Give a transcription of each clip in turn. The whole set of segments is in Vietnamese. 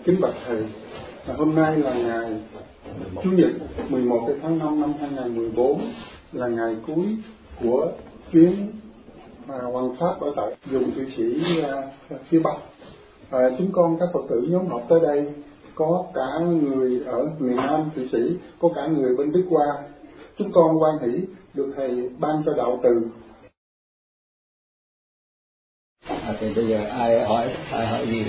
Kính bạch thầy, hôm nay là ngày Chủ nhật 11 tháng 5 năm 2014, là ngày cuối của chuyến hoằng pháp ở tại vùng Thụy Sĩ phía Bắc. Chúng con các Phật tử nhóm họp tới đây, có cả người ở miền Nam Thụy Sĩ, có cả người bên Đức Hoa. Chúng con hoan hỷ được thầy ban cho đạo từ. Thì bây giờ ai hỏi gì?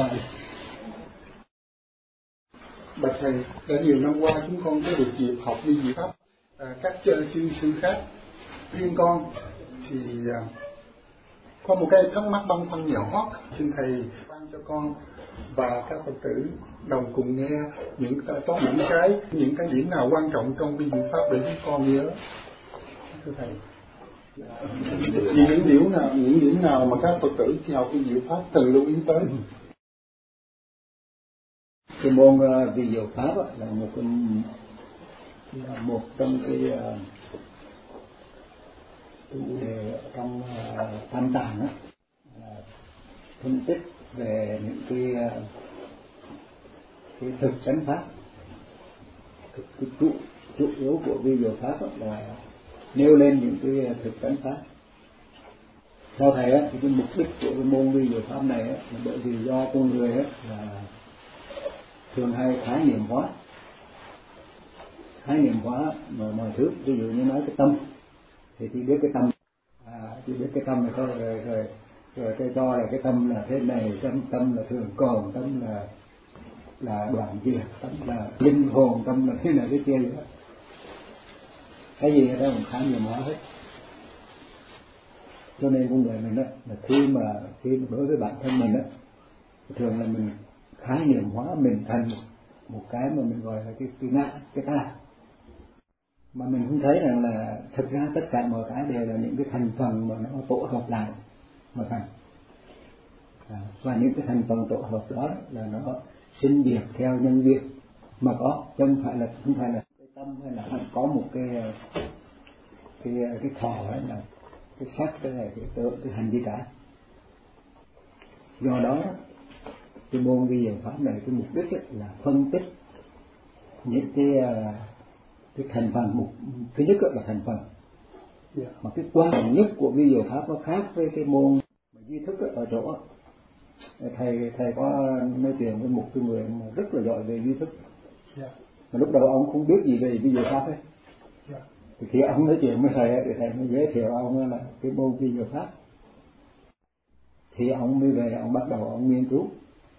Bạch thầy, đã nhiều năm qua chúng con có được dịp học vi diệu pháp các chuyên sư khác. Riêng con thì có một cái thắc mắc băn khoăn nhỏ, xin thầy ban cho con và các Phật tử đồng cùng nghe những cái điểm nào quan trọng trong vi diệu pháp để chúng con nhớ. Thưa thầy, những điểm nào mà các Phật tử khi học vi diệu pháp cần lưu ý tới? Cái môn vi diệu pháp là một trong cái chủ đề trong tam tạng phân tích về những cái thực chánh pháp. Cái chủ yếu của vi diệu pháp là nêu lên những cái thực chánh pháp. Theo thầy thì cái mục đích của cái môn vi diệu pháp này là bởi vì do con người là thường hay khái niệm hóa mọi thứ. Ví dụ như nói cái tâm thì chỉ biết cái tâm, chỉ biết cái tâm này thôi, rồi cái cho là cái tâm là thế này, tâm là thường còn, tâm là đoạn diệt, tâm là linh hồn, tâm là thế này thế kia vậy đó. Cái gì ở đó cũng khái niệm hóa hết. Cho nên con người mình đó là khi mà đối với bản thân mình đó, thường là mình khái niệm hóa mình thành một cái mà mình gọi là cái ngã, cái ta, mà mình không thấy rằng là thực ra tất cả mọi cái đều là những cái thành phần mà nó tổ hợp lại mà thành. Và những cái thành phần tổ hợp đó là nó sinh diệt theo nhân duyên mà có, không phải là cái tâm hay là có một cái thọ hay là cái sắc, cái này cái tượng, cái hành gì cả. Do đó cái môn vi diệu pháp này cái mục đích là phân tích những cái thành phần. Thứ nhất là thành phần, mà cái quan trọng nhất của vi diệu pháp nó khác với cái môn duy thức ở chỗ thầy có nói chuyện với một cái người mà rất là giỏi về duy thức, mà lúc đầu ông không biết gì về vi diệu pháp ấy. Thì khi ông nói chuyện với thầy thì thầy mới giới thiệu ông là cái môn vi diệu pháp, thì ông mới về ông bắt đầu ông nghiên cứu.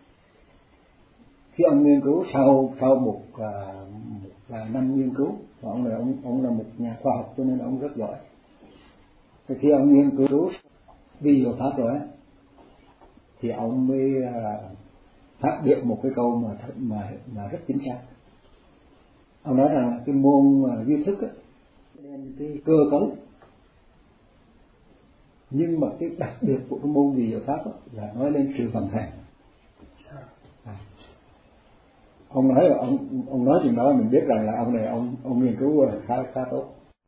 Khi ông nghiên cứu sau một vài năm nghiên cứu, ông là một nhà khoa học cho nên ông rất giỏi. Thì khi ông nghiên cứu vi diệu pháp rồi thì ông mới phát biểu một cái câu mà rất chính xác. Ông nói rằng cái môn duy thức nên cái cơ cấu, nhưng mà cái đặc biệt của cái môn vi diệu pháp là nói lên sự vận hành. Ông nói chuyện đó mình biết rằng là ông này ông nghiên cứu khá tốt.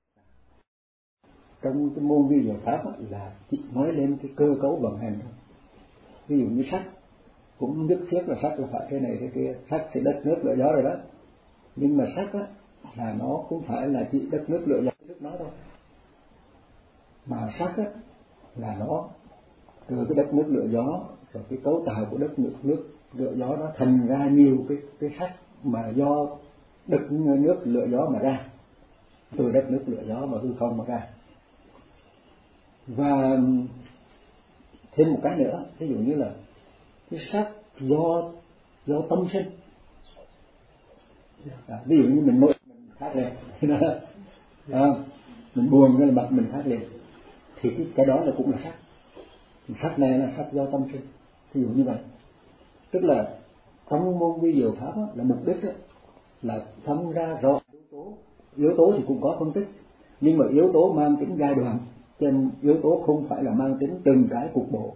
Trong cái môn vi diệu pháp là chỉ nói lên cái cơ cấu vận hành. Ví dụ như sắt cũng nhất thiết là sắt là phải thế này thế kia, sắt thì đất nước lửa gió rồi đó, nhưng mà sắt là nó không phải là chỉ đất nước lửa gió thức nó thôi, mà sắt là nó từ cái đất nước lửa gió, rồi cái cấu tạo của đất nước lửa gió nó thành ra nhiều cái sắt mà do đất nước lửa gió mà ra, từ đất nước lửa gió mà hư không mà ra. Và thêm một cái nữa, ví dụ như là cái sắt do tâm sinh. Ví dụ như mình phát lên mình buồn cái là mặt mình phát lên, thì cái đó là cũng là sắt. Sắt này là sắt do tâm sinh, ví dụ như vậy. Tức là trong môn vi diệu pháp là mục đích là phân ra rõ yếu tố thì cũng có phân tích, nhưng mà yếu tố mang tính giai đoạn, cho nên yếu tố không phải là mang tính từng cái cục bộ.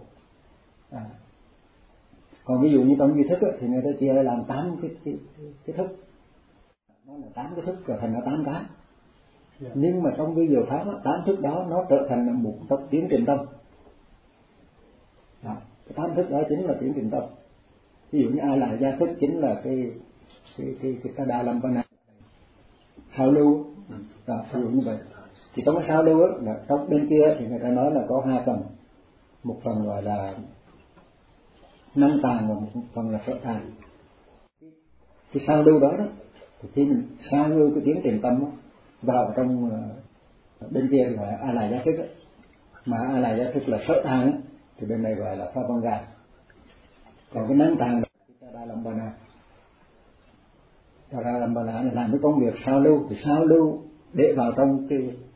Còn ví dụ như trong duy thức thì người ta chia ra làm 8 cái thức, nó là 8 cái thức trở thành là 8 cái. Nhưng mà trong vi diệu pháp 8 thức đó nó trở thành là một tiến trình tâm. Cái 8 thức đó chính là tiến trình tâm. Ví dụ như A La Gia thức chính là cái Tadalampana sao lưu đó, ví dụ như vậy. Thì trong cái sao lưu á, là trong bên kia thì người ta nói là có hai phần, một phần gọi là năng tàng và một phần là sở tàng. Cái sao lưu đó thì khi mình sao lưu cái tiếng tiền tâm đó, vào trong bên kia gọi là A La Gia thức đó. Mà A La Gia thức là sở tàng đó, thì bên này gọi là Phavanga. Còn cái năng tàng là Tadalampana. Tadalampana là làm cái công việc sao lưu, thì sao lưu để vào trong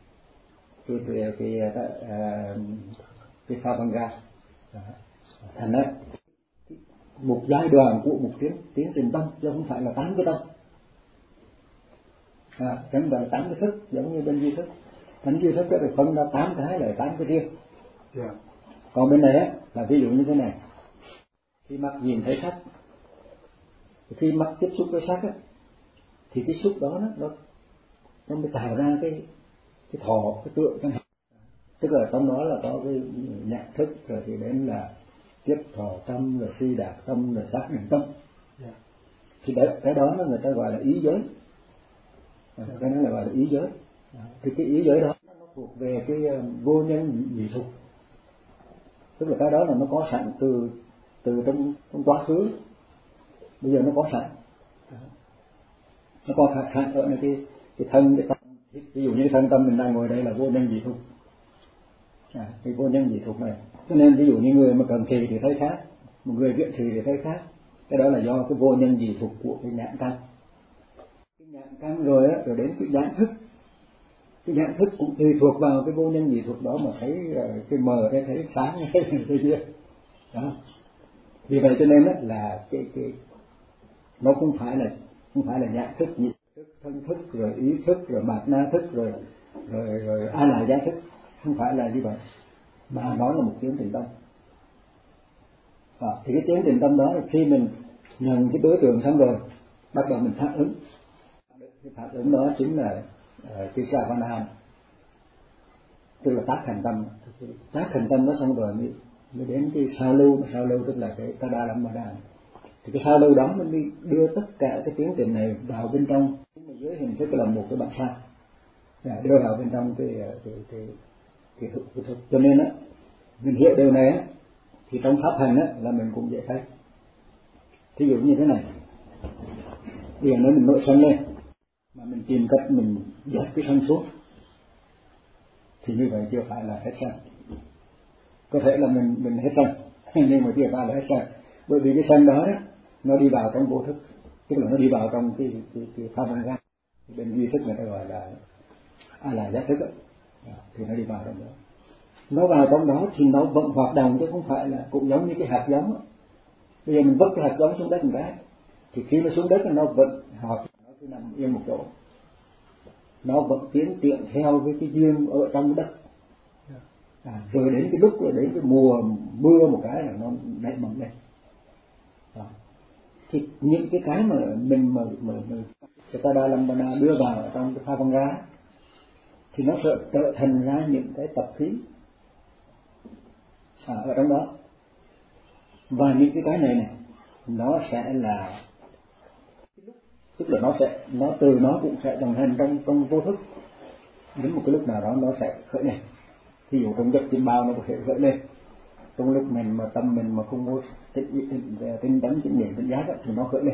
cái Phavanga. Thành ra một giai đoạn của một tiếng trình tâm, chứ không phải là 8 cái tâm. Chẳng phải là 8 cái thức giống như bên duy thức. Bên duy thức đó thì phân ra 8 cái là 8 cái riêng. Còn bên này á, là ví dụ như thế này. Khi mắt nhìn thấy sắc, khi mắt tiếp xúc với sắc á, thì cái xúc đó nó mới tạo ra cái thọ, cái tượng chẳng hạn. Tức là trong đó là có cái nhạc thức, rồi thì đến là tiếp thọ tâm, rồi phi đạt tâm, rồi xác định tâm. Thì cái đó người ta gọi là ý giới. Cái đó là gọi là ý giới. Thì cái ý giới đó nó thuộc về cái vô nhân dị thục. Tức là cái đó là nó có sẵn từ trong quá khứ, bây giờ nó có sẵn. Nó có sẵn ở cái thân, cái tâm. Ví dụ như cái thân tâm mình đang ngồi đây là vô nhân dị thục. Cái vô nhân dị thục này. Cho nên ví dụ như người mà cần trì thì thấy khác, một người viện trì thì thấy khác. Cái đó là do cái vô nhân dị thục của cái nhãn căn. Cái nhãn căn rồi á, rồi đến cái nhãn thức. Cái nhãn thức cũng tùy thuộc vào cái vô nhân dị thục đó mà thấy cái mờ đây, thấy sáng, thấy kia. Đó. Vì vậy cho nên á là cái nó không phải là nhãn thức, nhị thức, thân thức, rồi ý thức, rồi mạt na thức, rồi A La Gia thức, không phải là như vậy, mà nó là một tiếng tình tâm. Thì cái tiếng tình tâm đó là khi mình nhận cái đối tượng xong rồi, bắt đầu mình phản ứng. Cái phản ứng đó chính là cái Savana, tức là tác thành tâm. Tác thành tâm đó xong rồi mới đến cái sao lưu tức là cái Tadalampana. Thì cái sao lưu đó mình đi đưa tất cả cái tiến trình này vào bên trong, dưới hình thức là một cái bản sao, đưa vào bên trong cái thực. Cho nên á, mình hiểu điều này á, thì trong pháp hành á là mình cũng dễ thấy. Thí dụ như thế này, bây giờ nếu mình nội sân lên mà mình tìm cách mình dẹp cái sân xuống, thì như vậy chưa phải là hết sân. Có thể là mình hết sân, nhưng mà chưa phải là hết sân, bởi vì cái sân đó nó đi vào trong vô thức, tức là nó đi vào trong cái Phavanga. Bên duy thức người ta gọi là A La Gia thức đó. Thì nó đi vào trong đó, nó vào trong đó thì nó vẫn hoạt động, chứ không phải là cũng giống như cái hạt giống đó. Bây giờ mình vứt cái hạt giống xuống đất một cái, thì khi nó xuống đất nó vẫn hoạt, nó cứ nằm yên một chỗ, nó vẫn tiến tiện theo với cái duyên ở trong đất. Rồi đến cái lúc rồi đến cái mùa mưa một cái là nó nảy mầm lên. Thì những cái mà mình mà cái Tadalampana đưa vào trong cái Phavanga thì nó sẽ trở thành ra những cái tập khí ở trong đó. Và những cái này nó sẽ là, tức là nó cũng sẽ đồng hành trong vô thức, đến một cái lúc nào đó nó sẽ khởi lên. Ví dụ trong giấc chim bao nó có thể khởi lên, trong lúc mình mà tâm mình mà không có tinh tấn chánh niệm tỉnh giác thì nó khởi lên.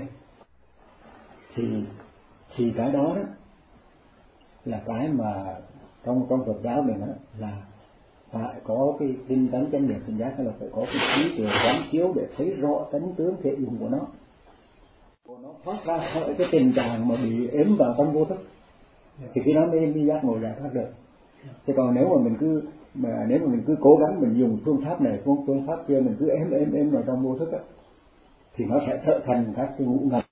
Thì cái đó là cái mà trong Phật giáo mình là phải có cái tinh tấn chánh niệm tỉnh giác, hay là phải có cái trí tuệ quán chiếu để thấy rõ tánh tướng thể dụng của nó thoát ra khỏi cái tình trạng mà bị ếm vào trong vô thức, thì khi đó mới giác ngộ giải thoát được. Thế còn nếu mà mình cứ cố gắng mình dùng phương pháp này phương pháp kia, mình cứ ém vào trong vô thức thì nó sẽ trở thành các cái ngũ ngầm,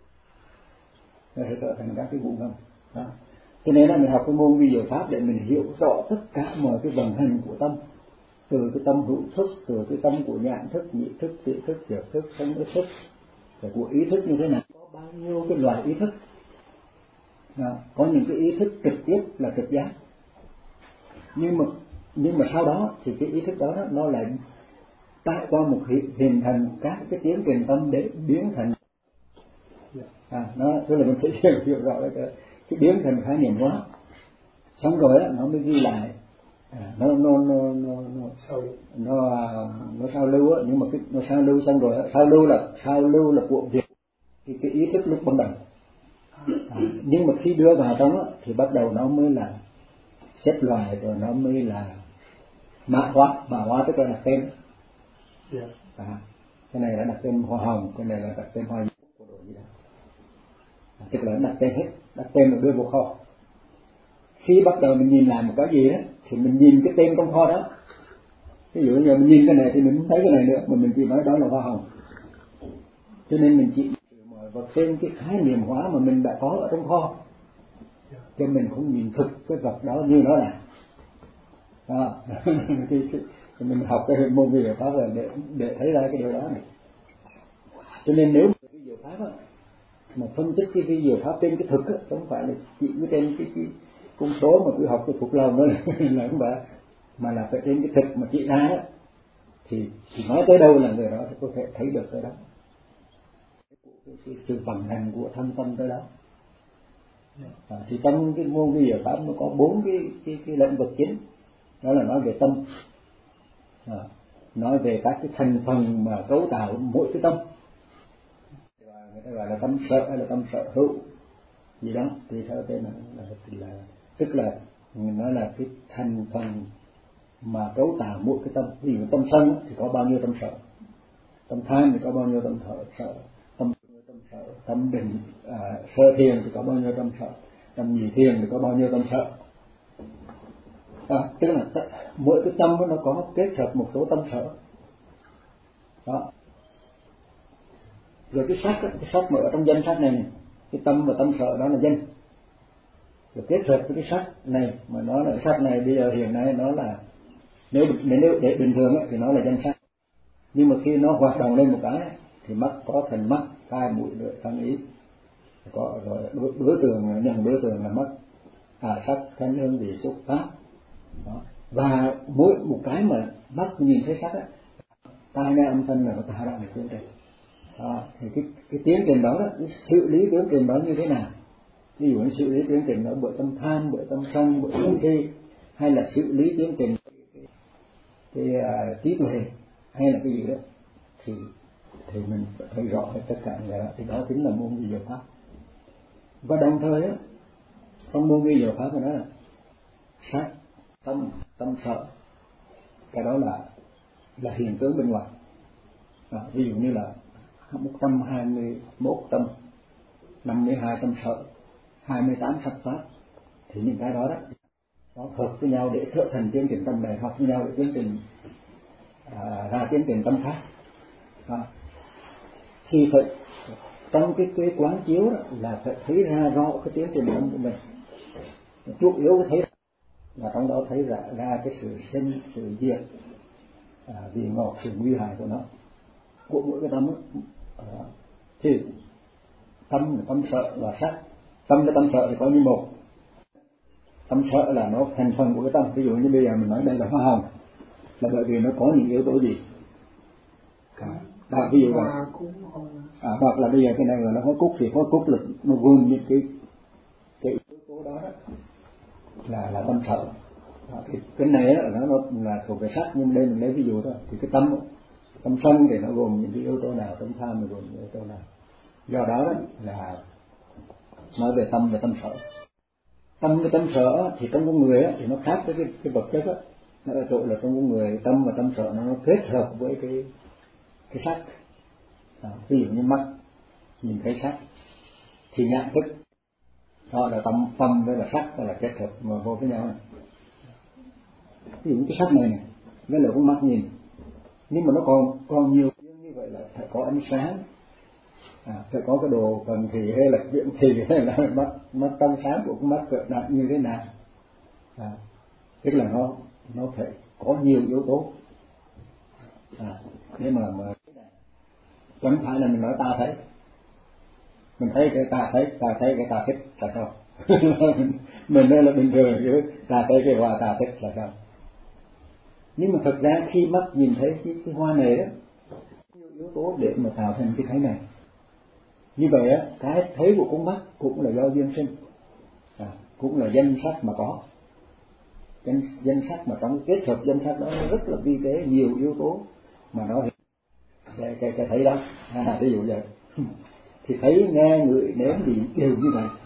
đó. Cho nên là mình học cái môn vi diệu pháp để mình hiểu rõ tất cả mọi cái vận hành của tâm, từ cái tâm hữu thức, từ cái tâm của nhãn thức, nhị thức, tị thức, thiệt thức, thân thức, rồi của ý thức như thế nào, có bao nhiêu cái loại ý thức. Có những cái ý thức trực tiếp là trực giác, nhưng mà sau đó thì cái ý thức đó nó lại trải qua một hình thành các cái tiến trình tâm để biến thành nó tức là mình phải hiểu rõ cái biến thành khái niệm hóa, xong rồi á nó mới ghi lại, nó sao lưu á, nhưng mà nó sao lưu xong rồi á, sao lưu là của việc cái ý thức lúc ban đầu, nhưng mà khi đưa vào trong á thì bắt đầu nó mới là xếp loại, rồi nó mới là mã hóa tức là đặt tên. Cái này là đặt tên hoa hồng, cái này là đặt tên hoa của đồ gì đó, tức là đặt tên hết, đặt tên rồi đưa vào kho. Khi bắt đầu mình nhìn lại một cái gì đó thì mình nhìn cái tên trong kho đó. Ví dụ như mình nhìn cái này thì mình không thấy cái này nữa, mà mình chỉ nói đó là hoa hồng. Cho nên mình chỉ vào tên cái khái niệm hóa mà mình đã có ở trong kho, cho mình không nhìn thực cái vật đó như nó là. Mình học cái môn vi diệu pháp là để thấy ra cái điều đó này. Cho nên nếu vi diệu pháp á, mà phân tích cái vi diệu pháp trên cái thực á, không phải là chỉ trên cái con số mà cứ học cái thuộc lòng đó là không phải, mà là phải trên cái thực mà chỉ ra á, thì nói tới đâu là người đó thì có thể thấy được tới đó, cái sự vận hành của thân tâm tới đó. Thì trong cái môn vi diệu pháp nó có 4 cái lĩnh vực chính, đó là nói về tâm, nói về các cái thành phần mà cấu tạo mỗi cái tâm, người ta gọi là tâm sở hay là tâm sở hữu gì đó tùy theo tên là tức là nó là cái thành phần mà cấu tạo mỗi cái tâm. Ví dụ tâm sân thì có bao nhiêu tâm sở, tâm tham thì có bao nhiêu tâm sở, tâm định sơ thiền thì có bao nhiêu tâm sở, tâm nhị thiền thì có bao nhiêu tâm sở. Tức là mỗi cái tâm nó có kết hợp một số tâm sở đó. Rồi cái sắc mà ở trong danh sách này, cái tâm và tâm sở đó là danh, rồi kết hợp với cái sắc này mà nó là sắc này bây giờ hiện nay nó là nếu để bình thường ấy, thì nó là danh sắc, nhưng mà khi nó hoạt động lên một cái thì mắt có thành mắt, tai mũi lưỡi thân ý, có rồi đối tượng nhận đối tượng là mắt, sắc thanh hương vị xúc pháp đó. Và mỗi một cái mà mắt nhìn thấy sắc á, tai nghe âm thanh là nó tạo ra một tiến trình. Thì cái tiến trình đó, cái xử lý tiến trình đó như thế nào? Ví dụ như xử lý tiến trình đó bởi tâm tham, bởi tâm sân, bởi tâm si, hay là xử lý tiến trình cái trí tuệ, hay là cái gì đó, thì mình phải thấy rõ tất cả những cái đó. Thì đó chính là môn vi diệu pháp. Và đồng thời á, trong môn vi diệu pháp của nó là sắc, tâm sở, cái đó là hiện tướng bên ngoài. Ví dụ như là 121 tâm, 52 tâm sở, 28 sắc pháp, thì những cái đó nó hợp với nhau để trở thành tiến trình tâm này, hợp với nhau để tiến trình ra tiến trình tâm khác. Thì phải trong cái quán chiếu đó là phải thấy ra rõ cái tiến trình tâm của mình. Chủ yếu thấy là trong đó thấy ra cái sự sinh, sự diệt, vị ngọt, sự nguy hại của nó, của mỗi cái tâm đó. Thì tâm sợ và sắc, tâm với tâm sợ thì có như một. Tâm sợ là nó thành phần của cái tâm. Ví dụ như bây giờ mình nói đây là hoa hồng, là bởi vì nó có những yếu tố gì? Ví dụ là hoặc là bây giờ cái này gọi là hoa cúc, thì hoa cúc là nó gồm những cái yếu tố đó là tâm sợ. Thì cái này nó là thuộc về sắc, nhưng đây mình lấy ví dụ thôi. Thì cái tâm sân thì nó gồm những cái yếu tố nào, tâm tham thì gồm những yếu tố nào. Do đó là nói về tâm và tâm sở. Tâm với tâm sở thì trong con người thì nó khác với cái vật chất á, nó ở chỗ là trong con người tâm và tâm sở nó kết hợp với cái sắc. Ví dụ như mắt nhìn thấy sắc thì nhận thức, đó là tâm với là sắc, đó là kết hợp vô với nhau này. Ví dụ cái sắc này với là con mắt nhìn, nhưng mà nó còn nhiều như vậy là phải có ánh sáng, phải có cái đồ cần thì hay là viễn thì hay là mắt trong sáng của con mắt cỡ nặng như thế nào. Tức là nó phải có nhiều yếu tố. Thế mà chẳng phải là mình nói ta thấy, mình thấy cái ta thấy cái ta thích là sao? Mình nói là bình thường chứ ta thấy cái hoa ta thích là sao? Nhưng mà thật ra khi mắt nhìn thấy cái hoa này đó, nhiều yếu tố để mà tạo thành cái thấy này. Như vậy á, cái thấy của con mắt cũng là do duyên sinh, cũng là danh sắc mà có. Danh sắc mà trong kết hợp danh sắc đó nó rất là vi tế, nhiều yếu tố mà nó cái thấy đó. Ví dụ vậy thì thấy, nghe, ngửi, nếm gì đều như vậy.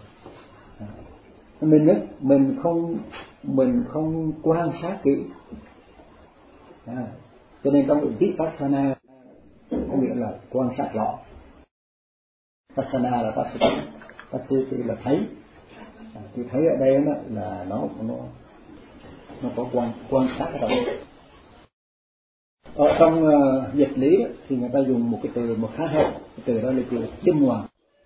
Mình không quan sát kỹ, cho nên trong vipassana có nghĩa là quan sát rõ. Vipassana là passati là thấy. Thì thấy ở đây đó là nó có quan sát ở đó. Ở trong dịch lý đó, thì người ta dùng một cái từ mà khá hay, cái từ đó là từ chiêm hoàng.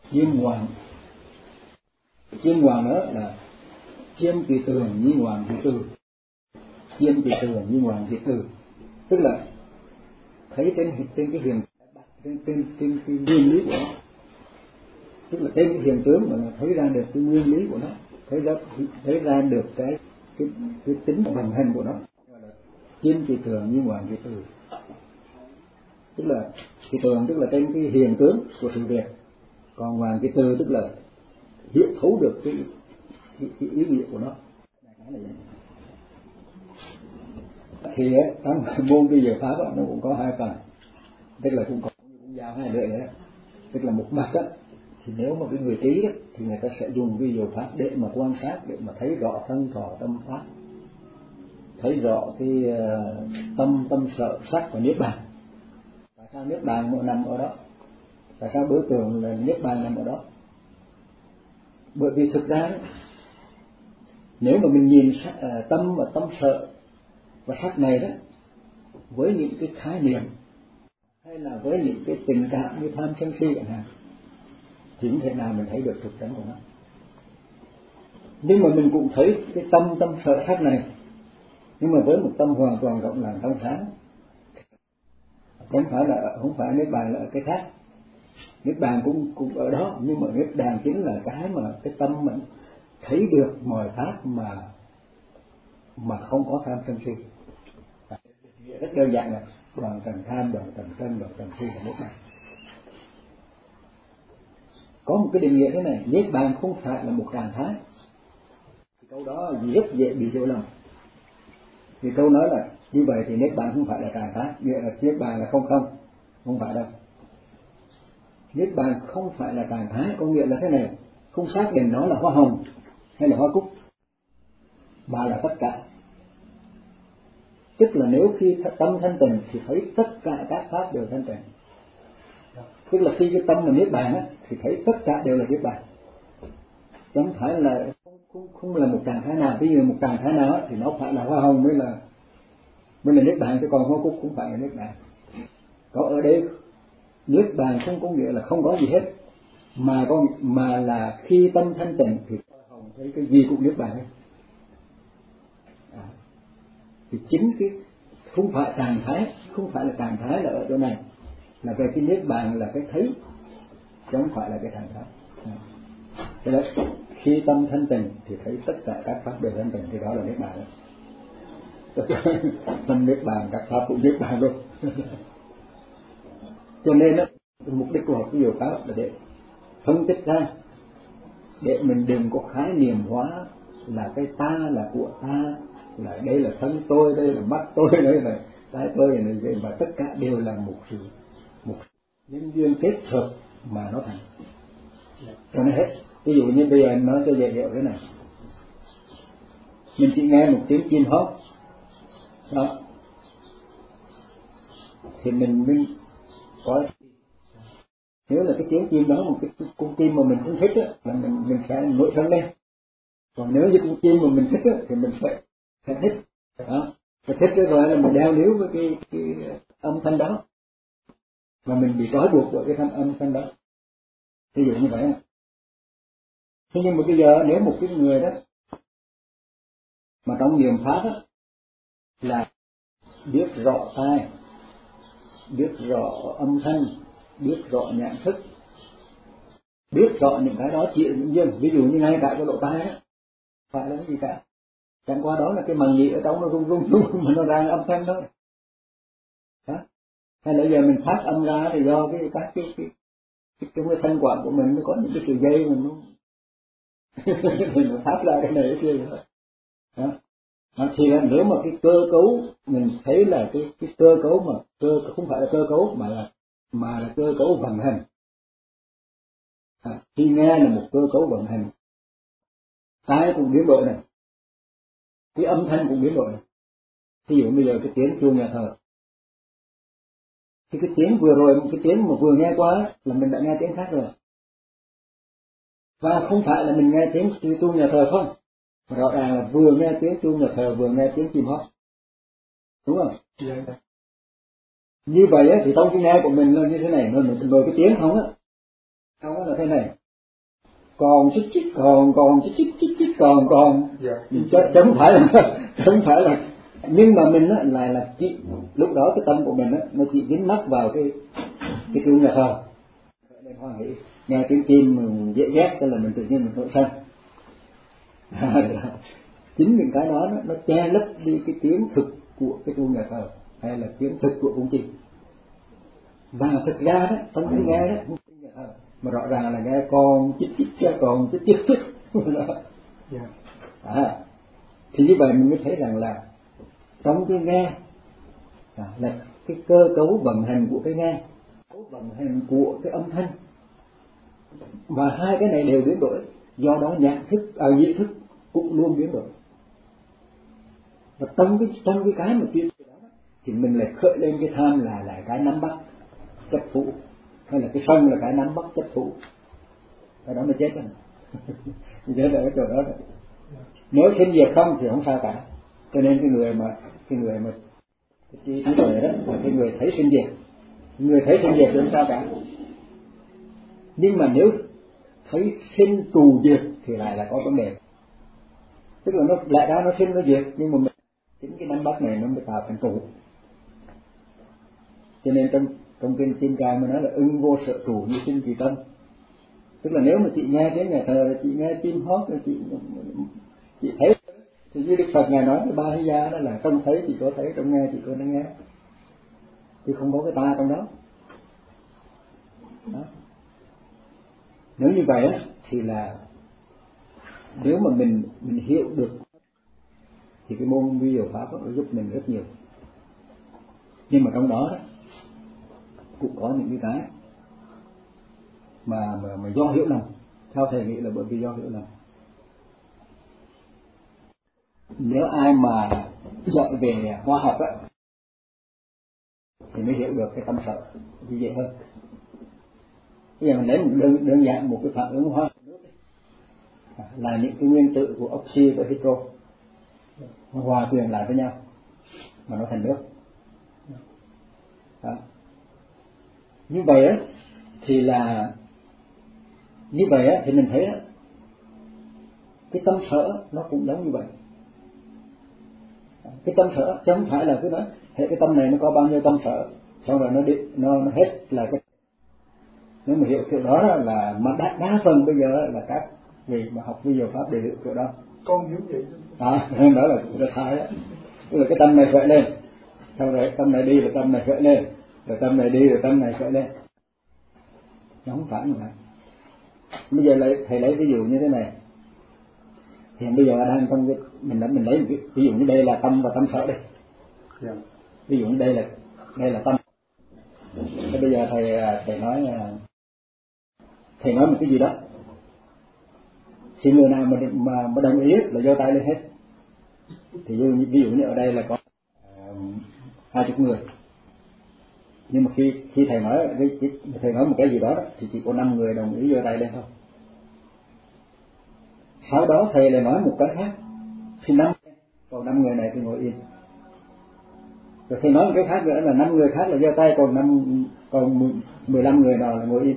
Chiêm hoàng đó là chiêm kỳ tường nhi hoàng kỳ từ. Chiêm kỳ tường nhi hoàng kỳ từ, tức là thấy trên cái hiện trên cái nguyên lý của nó, tức là trên cái hiện tướng mà thấy ra được cái nguyên lý của nó, thấy ra được cái tính vận hành của nó. Chiêm kỳ tường nhi hoàng kỳ từ, tức là kỳ tường tức là trên cái hiện tướng của sự việc, còn hoàng kỳ từ tức là hiểu thấu được cái ý nghĩa của nó. Thì trong môn vi diệu pháp nó cũng có hai phần, tức là cũng giao hai lưỡi đấy. Tức là một mặt á, thì nếu mà cái người trí đó, thì người ta sẽ dùng vi diệu pháp để mà quan sát, để mà thấy rõ thân thọ tâm pháp, thấy rõ cái tâm sở sắc và niết bàn. Tại sao niết bàn mà nằm ở đó? Tại sao đối tượng là niết bàn nằm ở đó? Bởi vì thực ra đó, nếu mà mình nhìn tâm và tâm sở và sắc này đó với những cái khái niệm hay là với những cái tình cảm như tham sân si chẳng hạn, thì không thể nào mình thấy được thực chất của nó. Nhưng mà mình cũng thấy cái tâm sở sắc này, nhưng mà với một tâm hoàn toàn rộng lặng trong sáng. Không phải niết bàn là ở cái khác. Niết bàn cũng ở đó, nhưng mà niết bàn chính là cái mà cái tâm mình thấy được mọi pháp mà không có tham sân si. Rất đơn giản là đoạn trần tham, đoạn trần sân, đoạn trần si là niết bàn. Có một cái định nghĩa thế này: niết bàn không phải là một trạng thái. Câu đó rất dễ bị hiểu lầm. Vì câu nói là như vậy thì niết bàn không phải là trạng thái, nghĩa là niết bàn là không phải đâu. Niết bàn không phải là trạng thái, có nghĩa là thế này: không xác định nó là hoa hồng hay là hoa cúc, mà là tất cả. Tức là nếu khi tâm thanh tịnh thì thấy tất cả các pháp đều thanh tịnh. Tức là khi cái tâm là niết bàn á, thì thấy tất cả đều là niết bàn. Chẳng phải là không là một trạng thái nào. Ví dụ một trạng thái nào á, thì nó phải là hoa hồng mới là niết bàn, chứ còn hoa cúc cũng phải là niết bàn. Có ở đây niết bàn không có nghĩa là không có gì hết, mà là khi tâm thanh tịnh thì hoa hồng thấy cái gì cũng niết bàn hết. Thì chính cái không phải là trạng thái là ở chỗ này, là về cái niết bàn là cái thấy, chứ không phải là cái trạng thái. Thế đó, khi tâm thanh tịnh thì thấy tất cả các pháp đều thanh tịnh, thì đó là niết bàn đó. Tâm niết bàn, các pháp cũng niết bàn luôn. Cho nên đó, mục đích của học vi diệu pháp là để phân tích ra, để mình đừng có khái niệm hóa là cái ta, là của ta, là đây là thân tôi, đây là mắt tôi, đây là tay tôi, này vậy, mà tất cả đều là một nhân duyên kết hợp mà nó thành. Cho nên hết. Ví dụ như bây giờ anh nói cho dễ hiểu thế này: mình chỉ nghe một tiếng chim hót đó, thì mình có, nếu là cái tiếng chim đó một cái con chim mà mình không thích á, là mình sẽ nổi sân lên. Còn nếu như con chim mà mình thích á, thì mình sẽ thích đó. Và thích rồi là mình đeo níu với cái âm thanh đó, mà mình bị trói buộc bởi cái âm thanh đó. Ví dụ như vậy. Thế nhưng mà bây giờ nếu một cái người đó mà trong niệm pháp á, là biết rõ tai, biết rõ âm thanh, biết rõ nhãn thức, biết rõ những cái đó chỉ là những duyên. Ví dụ như ngay cả cái lỗ tai á, phải là cái gì cả, Chẳng qua đó là cái màng nhĩ ở trong nó rung rung rung mà nó ra âm thanh đó. Hay là giờ mình phát âm ra thì do các cái thanh quản của mình nó có những cái sợi dây mà nó phát ra cái này cái kia rồi. Thì là nếu mà cái cơ cấu mình thấy là cái cơ cấu mà không phải là cơ cấu mà là cơ cấu vận hành. Khi nghe là một cơ cấu vận hành, tai cũng biến đổi này, cái âm thanh cũng biến đổi này. Ví dụ bây giờ cái tiếng chuông nhà thờ, thì cái tiếng vừa rồi, cái tiếng mà vừa nghe qua là mình đã nghe tiếng khác rồi. Và không phải là mình nghe tiếng chuông nhà thờ không, rõ ràng là vừa nghe tiếng chuông nhà thờ vừa nghe tiếng chim hót, đúng không? Yeah. Như vậy á, thì trong cái nghe của mình là như thế này, rồi cái tiếng không á là thế này, còn chích chích còn chích chích chích còn chẳng phải là nhưng mà mình á là chỉ lúc đó cái tâm của mình á nó chỉ dính mắc vào cái chuông nhà thờ, nên hoan hỷ nghe tiếng chim mình dễ ghét, tức là mình tự nhiên mình nổi sân. Chính những cái đó nó che lấp đi cái tiếng thực của cái chuông nhà thờ hay là tiếng thực của cung chim. Và thực ra đó trong cái nghe đó không tiếng nhà thờ mà rõ ràng là nghe còn chích chích còn chích chích thì như vậy mình mới thấy rằng là trong cái nghe là cái cơ cấu vận hành của cái nghe, cấu vận hành của cái âm thanh, và hai cái này đều biến đổi, do đó nhãn thức nhĩ thức cũng luôn biến đổi. Và trong cái mà kia đó thì mình lại khởi lên cái tham là cái nắm bắt chấp thủ, hay là cái sân là cái nắm bắt chấp thủ, cái đó mới chết rồi. Chết ở cái chỗ đó rồi. Nếu sinh diệt không thì không sao cả. Cho nên cái người mà trí tuệ đó là cái người thấy sinh diệt, người thấy sinh diệt thì không sao cả. Nhưng mà nếu thấy sinh trù diệt thì lại là có vấn đề. Tức là nó lại ra nó sinh nó diệt, nhưng mà chính cái nắm bắt này nó mới tạo thành trụ. Cho nên trong kinh Kim Cang mới nói là ưng vô sợ trụ như sinh kỳ tâm. Tức là nếu mà chị nghe tiếng nhà thờ, chị nghe chim hót, chị thấy thì như Đức Phật ngài nói cái ba hí gia đó là trong thấy chỉ có thấy, trong nghe chỉ có nghe, chứ không có cái ta trong đó. Nếu như vậy á thì là nếu mà mình hiểu được thì cái môn vi diệu pháp nó giúp mình rất nhiều. Nhưng mà trong đó cũng có những cái mà do hiểu lầm, theo thầy nghĩ là bởi vì do hiểu lầm. Nếu ai mà giỏi về khoa học á thì mới hiểu được cái tâm sở thì dễ hơn. Bây giờ mình lấy một đơn giản một cái phản ứng hóa nước là những cái nguyên tử của oxy và hydro nó hòa quyện lại với nhau mà nó thành nước. Đó. Như vậy á thì mình thấy á, cái tâm sở nó cũng giống như vậy. Cái tâm sở chứ không phải là cứ nói hệ cái tâm này nó có bao nhiêu tâm sở xong rồi nó hết là cái. Nếu mà hiểu kiểu đó là mà đa phần bây giờ là các vị mà học vi diệu pháp đều hiểu kiểu đó. Con hiểu vậy đó là sai á. Tức là cái tâm này khởi lên, xong rồi tâm này đi rồi tâm này khởi lên, rồi tâm này đi rồi tâm này khởi lên. Nó không phải như vậy. Bây giờ thầy lấy ví dụ như thế này. Thì bây giờ đang trong cái mình lấy ví dụ như đây là tâm và tâm sở đây. Yeah. Ví dụ như đây là tâm. Thế bây giờ thầy nói một cái gì đó. Thì người nào mà đồng ý là giơ tay lên hết. Thì ví dụ như ở đây là có 20 người. Nhưng mà khi thầy nói một cái gì đó thì chỉ có 5 người đồng ý giơ tay lên thôi. Sau đó thầy lại nói một cái khác thì 5 người này thì ngồi yên. Rồi thầy nói một cái khác nữa là 5 người khác là giơ tay, còn 15 người nào là ngồi yên.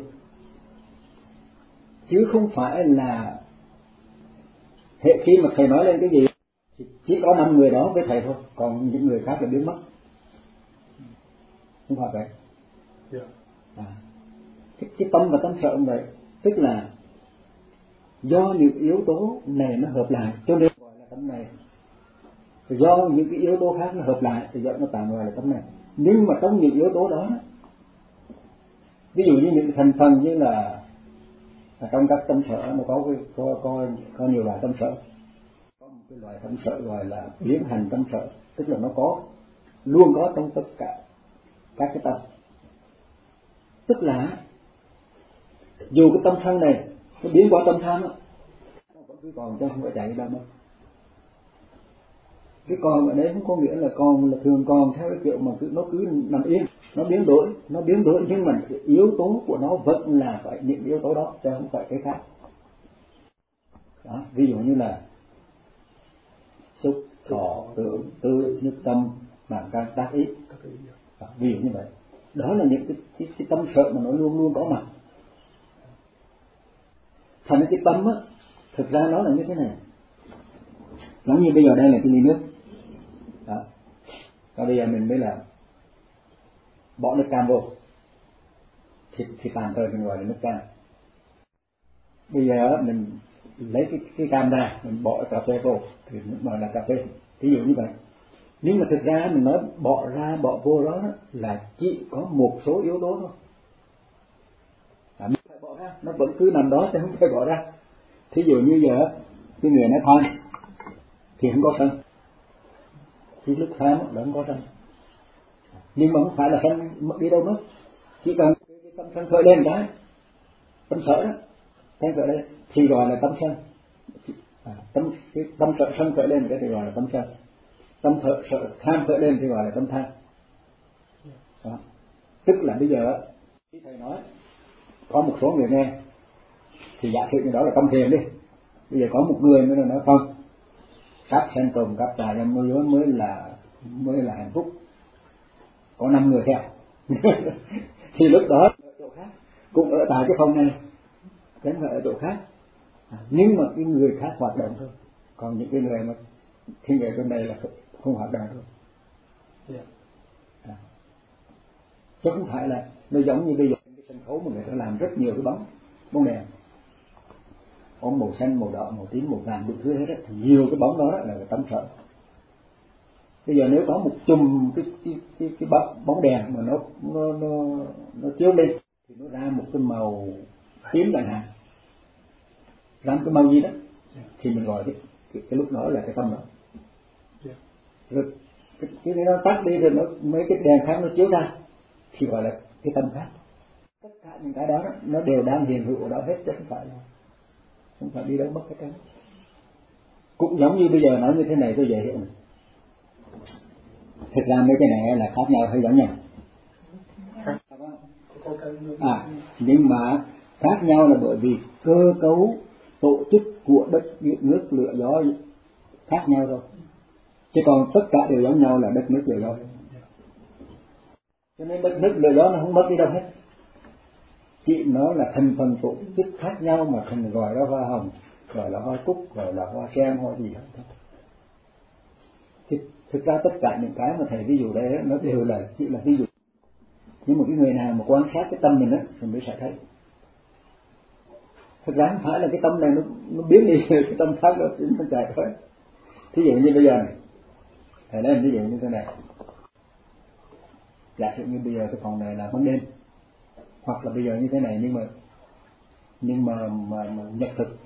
Chứ không phải là hệ khi mà thầy nói lên cái gì thì chỉ có 5 người đó với thầy thôi, còn những người khác là biến mất. Không phải vậy. Yeah. Cái tâm và tâm sở vậy, tức là do những yếu tố này nó hợp lại cho nên gọi là tâm này, do những cái yếu tố khác nó hợp lại thì nó tạm gọi là tâm này. Nhưng mà trong những yếu tố đó, ví dụ như những thành phần như là trong các tâm sở nó có nhiều loại tâm sở. Có một cái loại tâm sở gọi là biến hành tâm sở, tức là nó luôn có trong tất cả các cái tâm. Tức là dù cái tâm thân này nó biến qua tâm tham, nó vẫn cứ còn, chứ không có chạy đâu đâu. Cái còn ở đấy không có nghĩa là còn là thường còn theo cái kiểu mà nó cứ nằm yên, nó biến đổi nhưng mà cái yếu tố của nó vẫn là phải những yếu tố đó, chứ không phải cái khác. Đó, ví dụ như là xúc, thọ, tưởng, tư, nhất tâm, bản căn, tác ý. Đó, ví dụ như vậy. Đó là những cái tâm sở mà nó luôn luôn có mặt. Thành ra cái tâm á, thực ra nó là như thế này. Giống như bây giờ đây là cái ly nước. Đó. Và bây giờ mình mới là bỏ nước cam vô thì tạm thời mình gọi là nước cam. Bây giờ mình lấy cái cam ra, mình bỏ cà phê vô thì nó gọi là cà phê. Ví dụ như vậy. Nhưng mà thực ra mình nói bỏ ra bỏ vô đó là chỉ có một số yếu tố thôi. Mình phải bỏ ra, nó vẫn cứ nằm đó chứ không phải bỏ ra. Thí dụ như giờ cái người nó than thì không có sân, thì lúc than nó không có sân. Nhưng mà không phải là sân đi đâu mất, chỉ cần cái tâm sân khởi lên cái tâm sở đó, tâm khởi lên thì gọi là tâm sân. Tâm sở sân khởi lên cái thì gọi là tâm sân. Tâm sở tham khởi lên thì gọi là tâm tham. Đó. Tức là bây giờ khi thầy nói có một số người nghe thì giả sử như đó là tâm thiền đi. Bây giờ có một người mới nói không, các sanh trùng các tà dâm môi giới mới là hạnh phúc. Có 5 người theo. Thì lúc đó ở chỗ khác cũng ở tại cái phòng này, cái phải ở chỗ khác. Nhưng mà cái người khác hoạt động thôi. Còn những cái người mà khi người bên đây là không hoạt động thôi. Chứ không phải là nó giống như bây giờ cái sân khấu mà người ta làm rất nhiều cái bóng đèn, có màu xanh, màu đỏ, màu tím, màu vàng đủ thứ hết á, thì nhiều cái bóng đó là tâm sở. Bây giờ nếu có một chùm cái bóng đèn mà nó chiếu lên thì nó ra một cái màu tím chẳng hạn, ra cái màu gì đó thì mình gọi cái lúc đó là cái tâm đó. Rồi cái nó tắt đi rồi mấy cái đèn khác nó chiếu ra thì gọi là cái tâm khác. Tất cả những cái đó nó đều đang hiện hữu ở đó hết, chứ không phải đi đâu mất cái trắng. Cũng giống như bây giờ nói như thế này tôi dễ hiểu này. Thực ra mấy cái này là khác nhau hay giống nhau? Nhưng mà khác nhau là bởi vì cơ cấu tổ chức của đất nước lửa gió khác nhau rồi. Chứ còn tất cả đều giống nhau là đất nước lửa gió. Cho nên đất nước lửa gió nó không mất đi đâu hết. Chỉ nó là thành phần tổ chức khác nhau mà thành gọi là hoa hồng, gọi là hoa cúc, gọi là hoa sen, hoa gì đó. Thì thực ra tất cả những cái mà thầy ví dụ đấy nó đều là chỉ là ví dụ. Nhưng mà cái người nào mà quan sát cái tâm mình á thì mới sẽ thấy. Thực ra không phải là cái tâm này nó biến đi cái tâm khác đâu, nó chạy thôi. Thí dụ như bây giờ này, thầy nói ví dụ như thế này. Giả sử như bây giờ cái phòng này là ban đêm, hoặc là bây giờ như thế này nhưng mà nhật thực,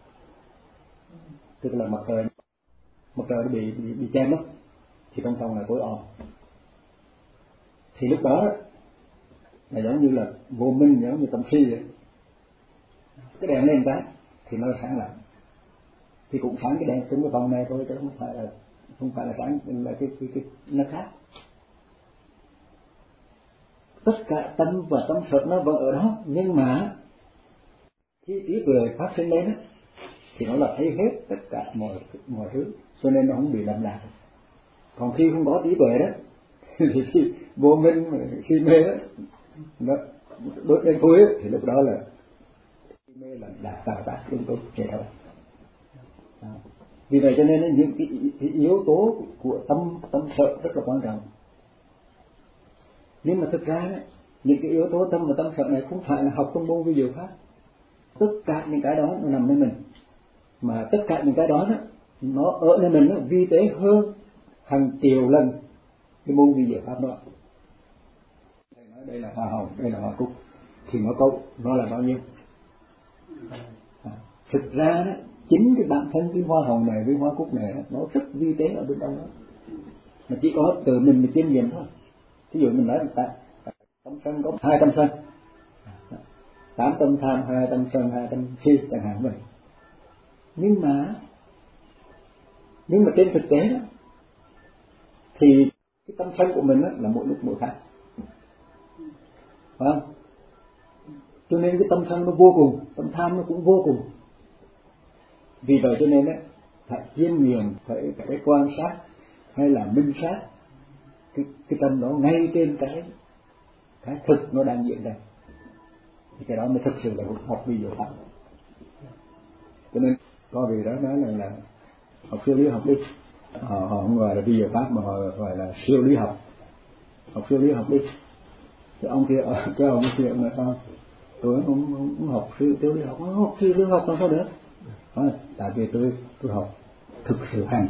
tức là mặt trời nó bị che mất thì trong phòng là tối om. Thì lúc đó là giống như là vô minh, giống như tâm si vậy. Cái đèn lên cái thì nó sáng lại, thì cũng sáng cái đèn trong cái phòng này thôi, chứ không phải là sáng là cái nó khác. Tất cả tâm và tâm sở nó vẫn ở đó, nhưng mà khi trí tuệ phát sinh lên thì nó là thấy hết tất cả mọi thứ, cho nên nó không bị lầm lạc. Còn khi không có trí tuệ đó thì vô minh si mê đó nó đốt lên cuối thì lúc đó là si mê là đạt tạo tác lung tung vậy thôi. Vì vậy cho nên những cái yếu tố của tâm sở rất là quan trọng. Nhưng mà thực ra đấy, những cái yếu tố tâm và tâm sở này không phải là học trong môn vi diệu pháp. Tất cả những cái đó nó nằm nơi mình, mà tất cả những cái đó nó ở nơi mình nó vi tế hơn hàng triệu lần cái môn vi diệu pháp đó. Thầy nói đây là hoa hồng, đây là hoa cúc, thì nó là bao nhiêu? Thực ra đó, chính cái bản thân cái hoa hồng này với hoa cúc này nó rất vi tế ở bên trong đó, mà chỉ có từ mình chiêm nghiệm thôi. Ví dụ mình nói là tâm sân có 2 tâm sân, 8 tâm tham, 2 tâm sân, 2 tâm si chẳng hạn vậy. Nhưng mà trên thực tế đó thì cái tâm sân của mình đó là mỗi lúc mỗi khác, phải không? Cho nên cái tâm sân nó vô cùng, tâm tham nó cũng vô cùng. Vì vậy cho nên đó, phải chiêm nghiệm, phải quan sát hay là minh sát cái tâm đó ngay trên cái thực nó đang diễn ra, thì cái đó mới thực sự là học vi diệu pháp. Cho nên có vị đó nói là học siêu lý học đi, họ không gọi là vi diệu pháp mà họ gọi là siêu lý học. Học siêu lý học đi. Cái ông kia mà sao tôi không học siêu lý học, không học siêu lý học làm sao được? Tại vì tôi học thực sự hành.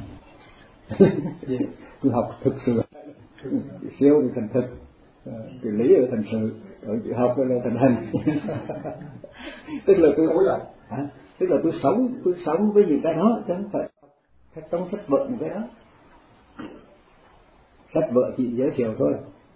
Tôi học thực sự siêu thì thành thực, cái lý là thành sự, rồi chữ học là thành hành. Tức là tôi sống với những cái đó, chứ không phải trong sách vở những cái đó. Sách vở chỉ giới thiệu thôi,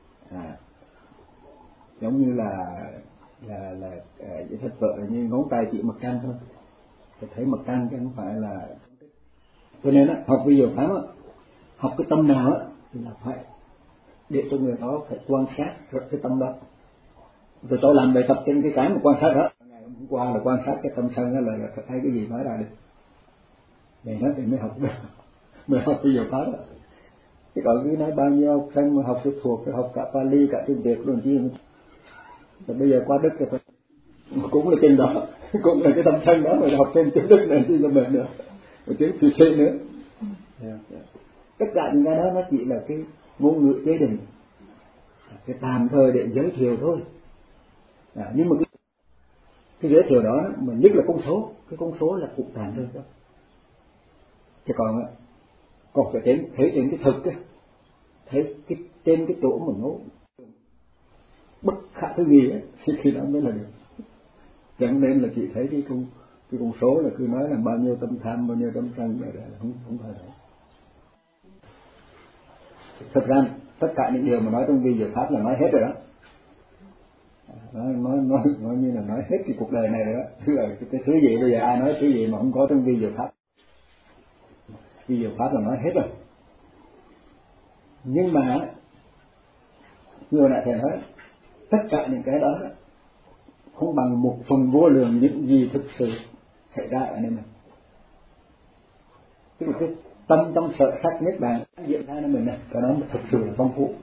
giống như là sách vở như ngón tay chỉ mặt trăng thôi, thì thấy mặt trăng chứ không phải là. Cho nên á, học vi diệu pháp á, học cái tâm nào á là phải để cho người đó phải quan sát cái tâm đó. Rồi tôi làm bài tập trên cái mà quan sát đó. Ngày hôm qua là quan sát cái tâm sân đó là thấy cái gì nói ra đi. Vậy đó thì mới học vi diệu pháp đó. Chứ còn cứ nói bao nhiêu học sinh mà học được thuộc, học cả Pali cả tiếng Việt luôn chứ. Rồi bây giờ qua Đức thì cũng là trên đó, cũng là cái tâm sân đó, mà học thêm tiếng Đức này chứ là mình nữa, rồi tiếng Thụy Sĩ nữa. Tất cả những cái đó nó chỉ là cái ngôn ngữ chế định, cái tạm thời để giới thiệu thôi. Nhưng mà cái giới thiệu đó mà nhất là cái con số là cũng tạm thôi đó. Chứ còn phải thấy đến cái thực á, thấy cái trên cái chỗ mà nó bất khả tư nghị á, khi đó mới là được. Chẳng nên là chỉ thấy cái con số là cứ nói là bao nhiêu tâm tham, bao nhiêu tâm sân là không phải đâu. Thực ra tất cả những điều mà nói trong vi diệu pháp là nói hết rồi đó. Nói như là nói hết cái cuộc đời này rồi đó. Tức là cái thứ gì bây giờ ai nói thứ gì mà không có trong vi diệu pháp. Vi diệu pháp là nói hết rồi. Nhưng mà như hồi nãy thầy nói, tất cả những cái đó không bằng một phần vô lượng những gì thực sự xảy ra ở nơi mình. Tức là cái tâm sở sắc nhất bạn diễn ra nơi mình này, cái đó thực sự là phong phú.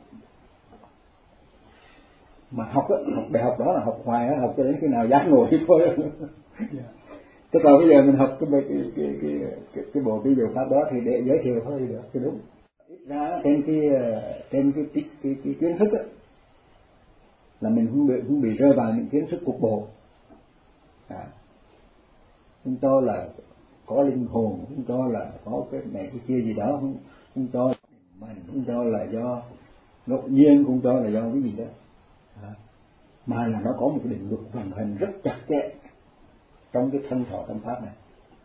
Mà học đại học đó là học hoài á, học cho đến khi nào giác ngộ thì thôi. Tức là bây giờ mình học cái bộ vi diệu pháp đó thì để giới thiệu thôi được, thì đúng. Ít ra trên cái kiến thức á, là mình không bị rơi vào những kiến thức cục bộ. Không cho là có linh hồn, không cho là có cái này cái kia gì đó, không cho mình, không cho là do ngẫu nhiên, không cho là do cái gì đó. Mà là nó có một cái định luật vận hành rất chặt chẽ trong cái thân thọ tâm pháp này.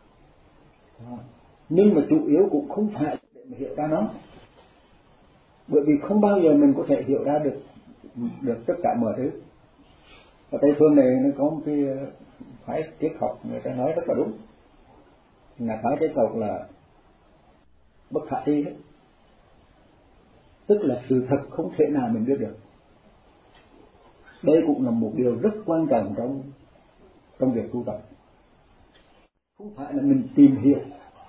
Nhưng mà chủ yếu cũng không phải để mà hiểu ra nó, bởi vì không bao giờ mình có thể hiểu ra được tất cả mọi thứ. Ở Tây phương này nó có một cái phái triết học người ta nói rất là đúng, là phái triết học là bất khả thi đấy, tức là sự thật không thể nào mình biết được. Đây cũng là một điều rất quan trọng trong việc tu tập. Không phải là mình tìm hiểu,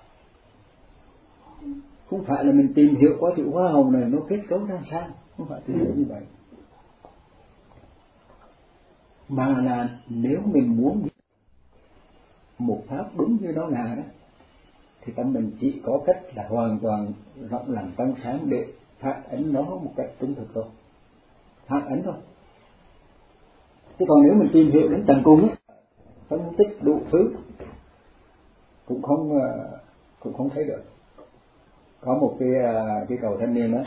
không phải là mình tìm hiểu qua chữ hoa hồng này nó kết cấu ra sao, không phải tìm hiểu như vậy, mà là nếu mình muốn một pháp đúng như nó là đó, thì tâm mình chỉ có cách là hoàn toàn rộng lặng trong sáng để phản ánh nó một cách trung thực thôi, phản ánh thôi. Chứ còn nếu mình tìm hiểu đến tận cùng á, phân tích đủ thứ cũng không thấy được. có một cái cậu thanh niên đó,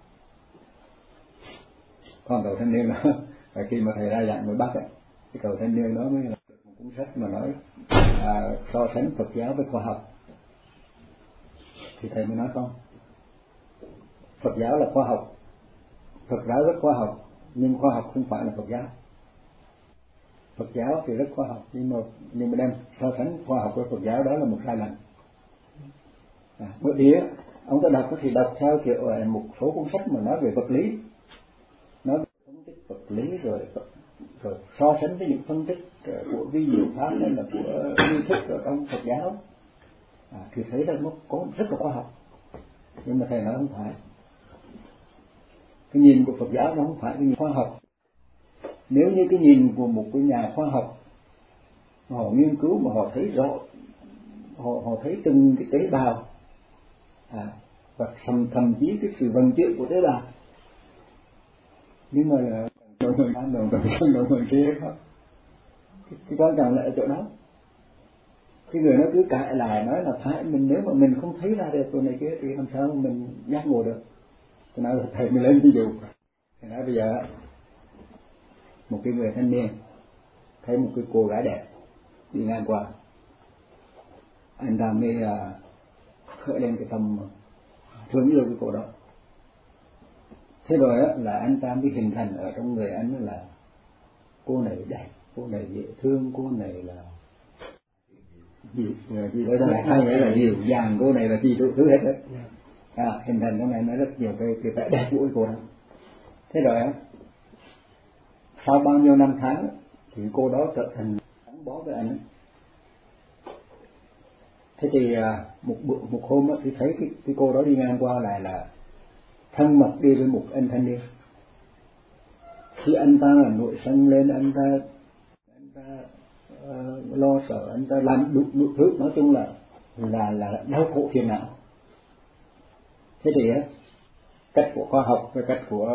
con cậu thanh niên đó, và khi mà thầy ra dạy mới Bắc ấy, cái cậu thanh niên đó mới là một cuốn sách mà nói so sánh Phật giáo với khoa học. Thì thầy mới nói con, Phật giáo là khoa học, Phật giáo rất khoa học, nhưng khoa học không phải là Phật giáo. Phật giáo thì rất khoa học, nhưng mà đem so sánh khoa học với Phật giáo đó là một sai lầm. Bởi vì ông ta đọc thì đọc theo kiểu một số cuốn sách mà nói về vật lý, nói về phân tích vật lý, rồi so sánh với những phân tích của vi diệu pháp hay là của nghi thức ở trong Phật giáo, thì thấy là nó có rất là khoa học. Nhưng mà thầy nói không phải, cái nhìn của Phật giáo nó không phải cái nhìn khoa học. Nếu như cái nhìn của một cái nhà khoa học, họ nghiên cứu mà họ thấy rõ, họ thấy từng cái tế bào, và thậm chí cái sự vận chuyển của tế bào, nhưng mà là đầu người nam đầu người kia không. Cái quan trọng là ở chỗ đó. Cái người nó cứ cãi lại nói là phải mình, nếu mà mình không thấy ra đượcตัวnày kia thì làm sao mình giác ngộ được. Cho nên là thầy mới lên ví dụ. Thầy nói bây giờ một cái người thanh niên thấy một cái cô gái đẹp đi ngang qua, anh ta mới khởi lên cái tâm thương yêu cái cô đó. Thế rồi là anh ta mới hình thành ở trong người anh là cô này đẹp, cô này dễ thương, cô này là gì đó là hay là dịu dàng, cô này là gì đủ thứ hết đấy. Hình thành trong này nó rất nhiều cái vẻ đẹp của cô đó. Thế rồi sau bao nhiêu năm tháng thì cô đó trở thành gắn bó với anh. Thế thì một hôm thì thấy cái cô đó đi ngang qua lại là thân mật đi với một anh thanh niên. Khi anh ta là nổi sân lên, anh ta lo sợ, anh ta làm đủ thứ, nói chung là đau khổ phiền não. Thế thì cách của khoa học với cách của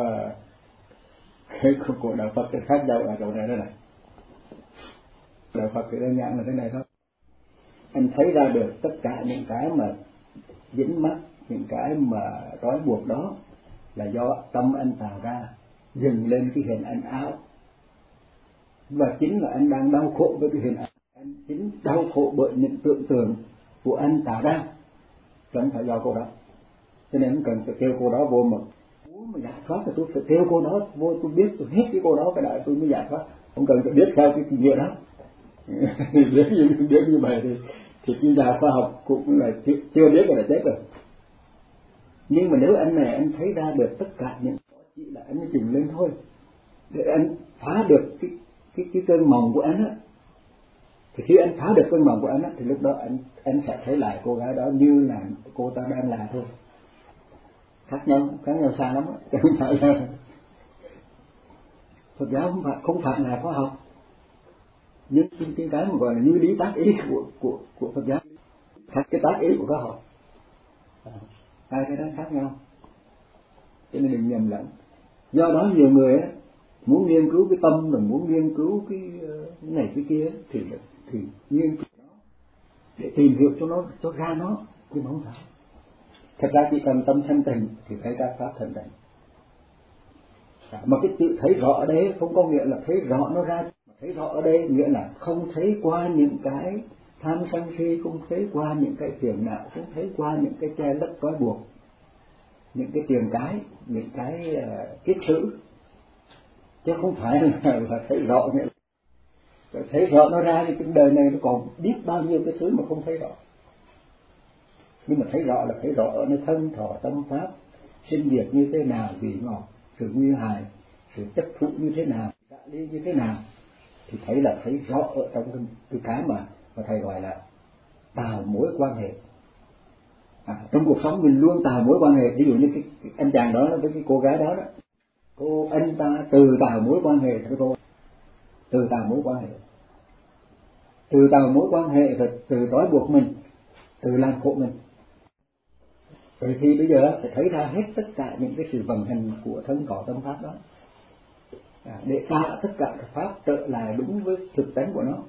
đạo Phật thì khác nhau ở chỗ này đó này. Đạo Phật thì đơn giản là thế này thôi. Anh thấy ra được tất cả những cái mà dính mắc, những cái mà trói buộc đó là do tâm anh tạo ra, dừng lên cái hình ảnh áo. Và chính là anh đang đau khổ với cái hình ảnh, anh chính đau khổ bởi những tưởng tượng của anh tạo ra, chẳng phải do cô đó. Cho nên không cần phải kêu cô đó vô mà muốn mà giải thoát thì tôi phải kêu cô đó vô, tôi biết tôi hết cái cô đó cái đại tôi mới giải thoát. Không cần phải biết theo cái kinh nghiệm đó. biết như vậy thì chuyên gia khoa học cũng là chưa biết là chết rồi. Nhưng mà nếu anh này anh thấy ra được tất cả những đó chỉ là anh mới chừng lên thôi, để anh phá được cái cơn mộng của anh á, thì khi anh phá được cơn mộng của anh á, thì lúc đó anh sẽ thấy lại cô gái đó như là cô ta đang là thôi. Khác nhau xa lắm á. Không phải là Phật giáo không phải là khoa học, nhưng cái mà gọi là như lý tác ý của Phật giáo khác cái tác ý của khoa học. Hai cái đó khác nhau, cho nên đừng nhầm lẫn. Do đó nhiều người á muốn nghiên cứu cái tâm, rồi muốn nghiên cứu cái này cái kia thì nghiên cứu nó để tìm hiểu cho ra nó, nhưng mà không phải. Thật ra chỉ cần tâm thanh tịnh thì thấy ra pháp thanh tịnh. Mà cái tự thấy rõ ở đây không có nghĩa là thấy rõ nó ra, mà thấy rõ ở đây nghĩa là không thấy qua những cái tham sân si, không thấy qua những cái phiền não, không thấy qua những cái che lấp trói buộc, những cái tiền cái, những cái kiết sử, chứ không phải là thấy rõ nghĩa là thấy rõ nó ra thì cái đời này nó còn biết bao nhiêu cái thứ mà không thấy rõ. Nhưng mà thấy rõ là thấy rõ ở nơi thân thọ tâm pháp, sinh diệt như thế nào, vị ngọt, sự nguy hại, sự chấp thụ như thế nào, xả ly như thế nào, thì thấy là thấy rõ ở trong cái mà thầy gọi là tạo mối quan hệ. Trong cuộc sống mình luôn tạo mối quan hệ. Ví dụ như cái anh chàng đó với cái cô gái đó, anh ta từ tạo mối quan hệ với cô, từ tạo mối quan hệ rồi từ trói buộc mình, từ làm khổ mình. Rồi thì bây giờ phải thấy ra hết tất cả những cái sự vận hành của thân cỏ tâm pháp đó, để tạo tất cả các pháp trở lại đúng với thực tánh của nó,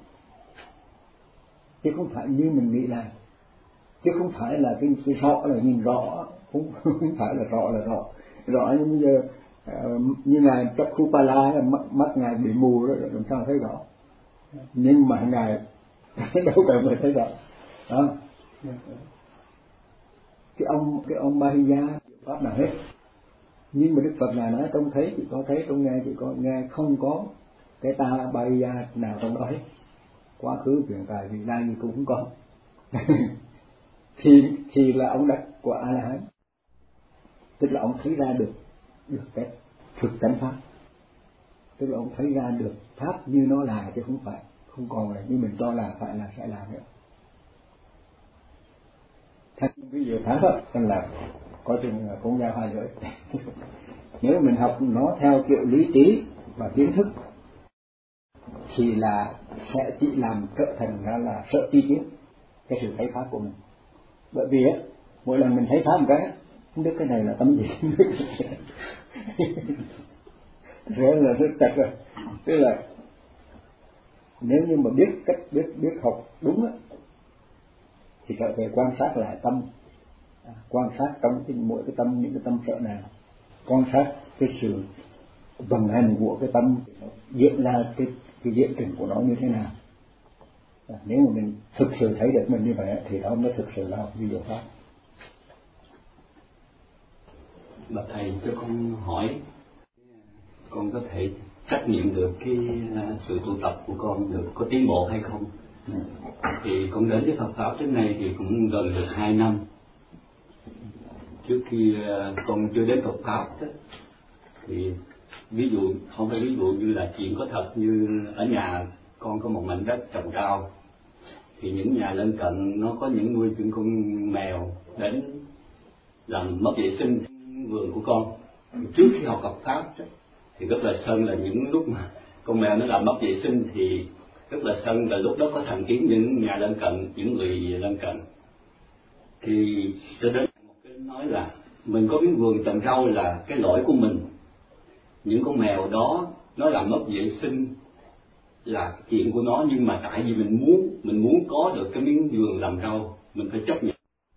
chứ không phải như mình nghĩ là, chứ không phải là cái rõ là nhìn rõ không phải là rõ như bây giờ như ngài Chakupala mắt ngài bị mù đó làm sao thấy rõ, nhưng mà ngài đâu cần phải thấy rõ đó. Cái ông Bahiya pháp nào hết, nhưng mà Đức Phật ngài nói trông thấy chỉ có thấy, trông nghe chỉ có nghe, không có cái ta Bahiya nào trong đó hết, quá khứ hiện tại vị lai gì cũng không có. thì là ông đắc quả A La Hán, tức là ông thấy ra được cái thực tánh pháp, tức là ông thấy ra được pháp như nó là chứ không còn là như mình cho là phải là sẽ làm nữa. Thật ví dụ pháp là có chừng cũng ra hai lưỡi. Nếu mình học nó theo kiểu lý trí và kiến thức thì là sẽ chỉ làm trở thành ra là sợ tri kiến cái sự thấy pháp của mình. Bởi vì á, mỗi lần mình thấy pháp một cái không biết cái này là tấm gì. Thế là rất chặt rồi. Tức là nếu như mà biết học đúng á, thì trở về quan sát lại tâm, quan sát trong mỗi cái tâm, những cái tâm sợ nào, quan sát cái sự vận hành của cái tâm diễn ra cái diễn trình của nó như thế nào. Nếu mà mình thực sự thấy được mình như vậy thì đó mới thực sự là học vi diệu pháp. Bà thầy cho con hỏi, con có thể trách nhiệm được cái sự tu tập của con được có tiến bộ hay không? Thì con đến với Phật pháp trước nay thì cũng gần được 2 năm. Trước khi con chưa đến Phật pháp đó, thì ví dụ không phải ví dụ như là chuyện có thật, như ở nhà con có một mảnh đất trồng rau, thì những nhà lân cận nó có những nuôi những con mèo đến làm mất vệ sinh vườn của con. Trước khi học Phật pháp đó, thì rất là sân là những lúc mà con mèo nó làm mất vệ sinh thì rất là sân, và lúc đó có thành kiến những nhà lân cận, những người lân cận. Thì cho đến một cái nói là mình có miếng vườn trồng rau là cái lỗi của mình, những con mèo đó nó làm mất vệ sinh là chuyện của nó, nhưng mà tại vì mình muốn có được cái miếng vườn làm rau, mình phải chấp nhận.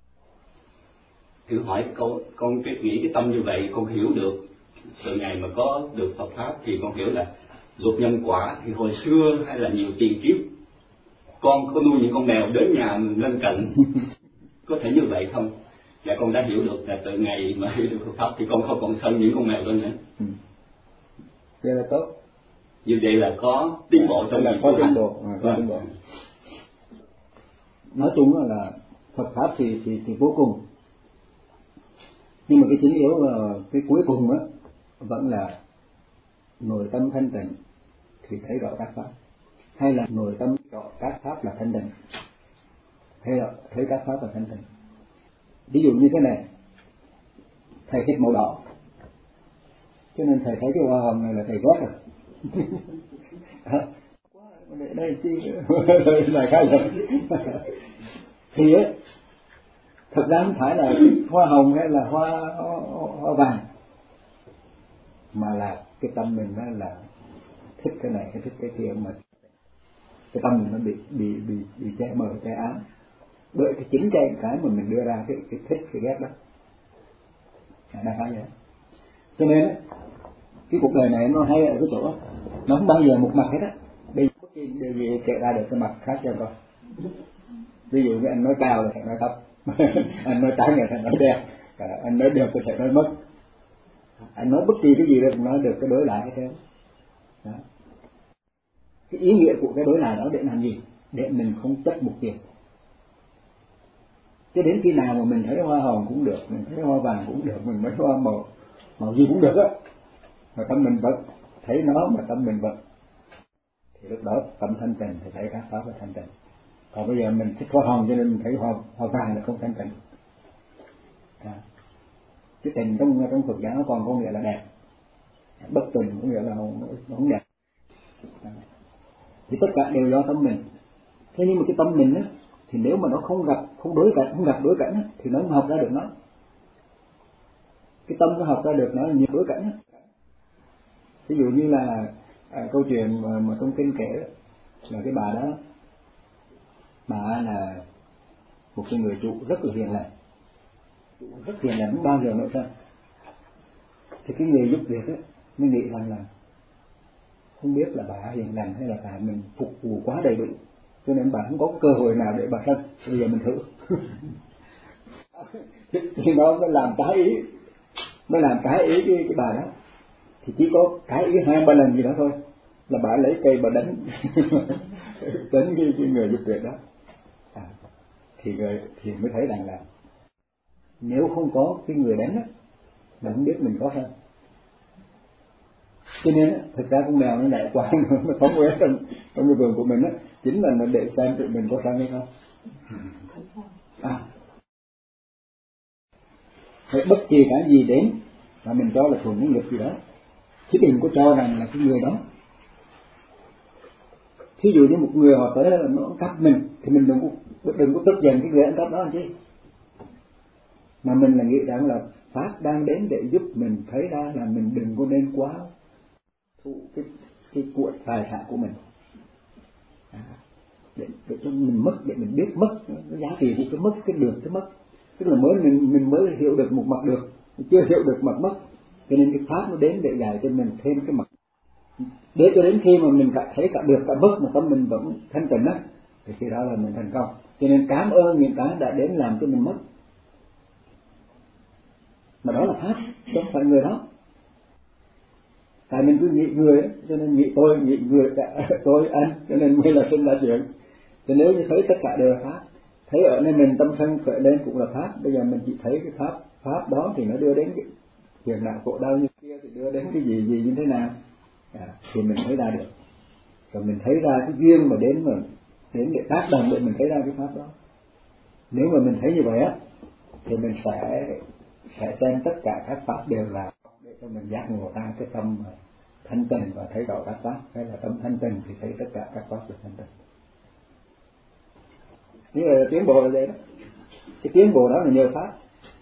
Thử hỏi con nghĩ cái tâm như vậy con hiểu được. Từ ngày mà có được Phật pháp thì con hiểu là luật nhân quả, thì hồi xưa hay là nhiều tiền kiếp con có nuôi những con mèo đến nhà lân cận có thể như vậy không? Và con đã hiểu được là từ ngày mà hiểu được Phật pháp thì con không còn sân những con mèo đó nữa. Vậy là tốt. Như vậy là có tiến bộ trong là có tiến bộ, có tiến bộ. Nói chung là Phật pháp thì vô cùng, nhưng mà cái chính yếu cái cuối cùng á vẫn là nội tâm thanh tịnh thì thấy rõ các pháp, hay là nội tâm rõ các pháp là thanh tịnh, hay là thấy các pháp là thanh tịnh. Ví dụ như thế này, thầy thích màu đỏ, cho nên thầy thấy cái hoa hồng này là thầy ghét rồi. Để đây chi là cái gì? Thì á, thật ra không phải là hoa hồng hay là hoa vàng, mà là cái tâm mình nó là thích cái này, thích cái kia, mà cái tâm mình nó bị che mờ, che ám bởi cái chính cái mà mình đưa ra cái thích cái ghét đó. Đại khái vậy. Cho nên cái cuộc đời này nó hay ở cái chỗ nó không bao giờ một mặt hết á. Bây giờ bất kỳ điều gì kể ra được cái mặt khác cho con. Ví dụ như anh nói cao là phải nói thấp, anh nói trắng là phải nói đen, anh nói được thì phải nói mất. Anh nói bất kỳ cái gì đó cũng nói được cái đối lại hết trơn. Đó. Cái ý nghĩa của cái đối lại đó để làm gì? Để mình không chấp mục tiêu. Cho đến khi nào mà mình thấy hoa hồng cũng được, mình thấy hoa vàng cũng được, mình thấy hoa màu gì cũng được á, mà tâm mình vẫn thấy nó, mà tâm mình vẫn, thì lúc đó tâm thanh tịnh thì thấy các pháp là thanh tịnh. Còn bây giờ mình thích hoa hồng cho nên mình thấy hoa vàng là không thanh tịnh. Cái tình trong Phật giáo nó còn có nghĩa là đẹp, bất tình có nghĩa là nó không đẹp. Thì tất cả đều do tâm mình. Thế nhưng mà cái tâm mình á, thì nếu mà nó không gặp đối cảnh thì nó không học ra được nó. Cái tâm nó học ra được nó là nhiều đối cảnh. Ví dụ như là câu chuyện mà trong kinh kể đó, là cái bà đó, bà là một cái người chủ rất là hiền lành, rất hiền lành, không bao giờ nổi sân. Thì cái người giúp việc ấy mới nghĩ rằng là không biết là bà hiền lành hay là tại mình phục vụ quá đầy đủ, cho nên bà không có cơ hội nào để bà sân. Bây giờ mình thử. Thì nó mới làm trái ý cái bà đó. Thì chỉ có trái ý 2-3 lần gì đó thôi là bà lấy cây bà đánh đánh cái người giúp việc đó. Thì mới thấy rằng là nếu không có cái người đánh á, mình không biết mình có sân. Cho nên thực ra con mèo nó đại quá nó phóng quét trong cái vườn của mình á, chính là nó để xem tụi mình có sân hay không. Phải bất kỳ cái gì đến mà mình cho là thuận cái nghiệp gì đó, chứ đừng có cho rằng là cái người đó. Thí dụ như một người họ tới là nó ăn cắp mình thì mình đừng có tức giận cái người ăn cắp đó chứ, mà mình là nghĩ rằng là pháp đang đến để giúp mình thấy ra là mình đừng có nên quá thụ cái của tài sản của mình, để cho mình mất, để mình biết mất cái giá trị của cái mất, cái được cái mất. Tức là mình mới hiểu được một mặt được, chưa hiểu được mặt mất. Cho nên cái pháp nó đến để dạy cho mình thêm cái mặt, để cho đến khi mà mình thấy cả được cả mất mà tâm mình vẫn thanh tịnh á, thì khi đó là mình thành công. Cho nên cảm ơn những cái đã đến làm cho mình mất, mà đó là pháp, không phải người đó. Tại mình cứ nghĩ người ấy, cho nên nghĩ người tôi anh, cho nên mới là sinh ra chuyện. Thì nếu như thấy tất cả đều là pháp, thấy ở nơi mình tâm sân khởi lên cũng là pháp. Bây giờ mình chỉ thấy cái pháp đó thì nó đưa đến cái hiện nạn khổ đau như kia, thì đưa đến cái gì như thế nào, thì mình thấy ra được. Rồi mình thấy ra cái duyên mà đến để tác động để mình thấy ra cái pháp đó. Nếu mà mình thấy như vậy á, thì mình sẽ xem tất cả các pháp đều là để cho mình giác ngộ ra cái tâm thanh tịnh và thấy rõ các pháp, hay là tâm thanh tịnh thì thấy tất cả các pháp được thanh tịnh. Như là tiến bộ là vậy đó. Cái tiến bộ đó là nhờ pháp.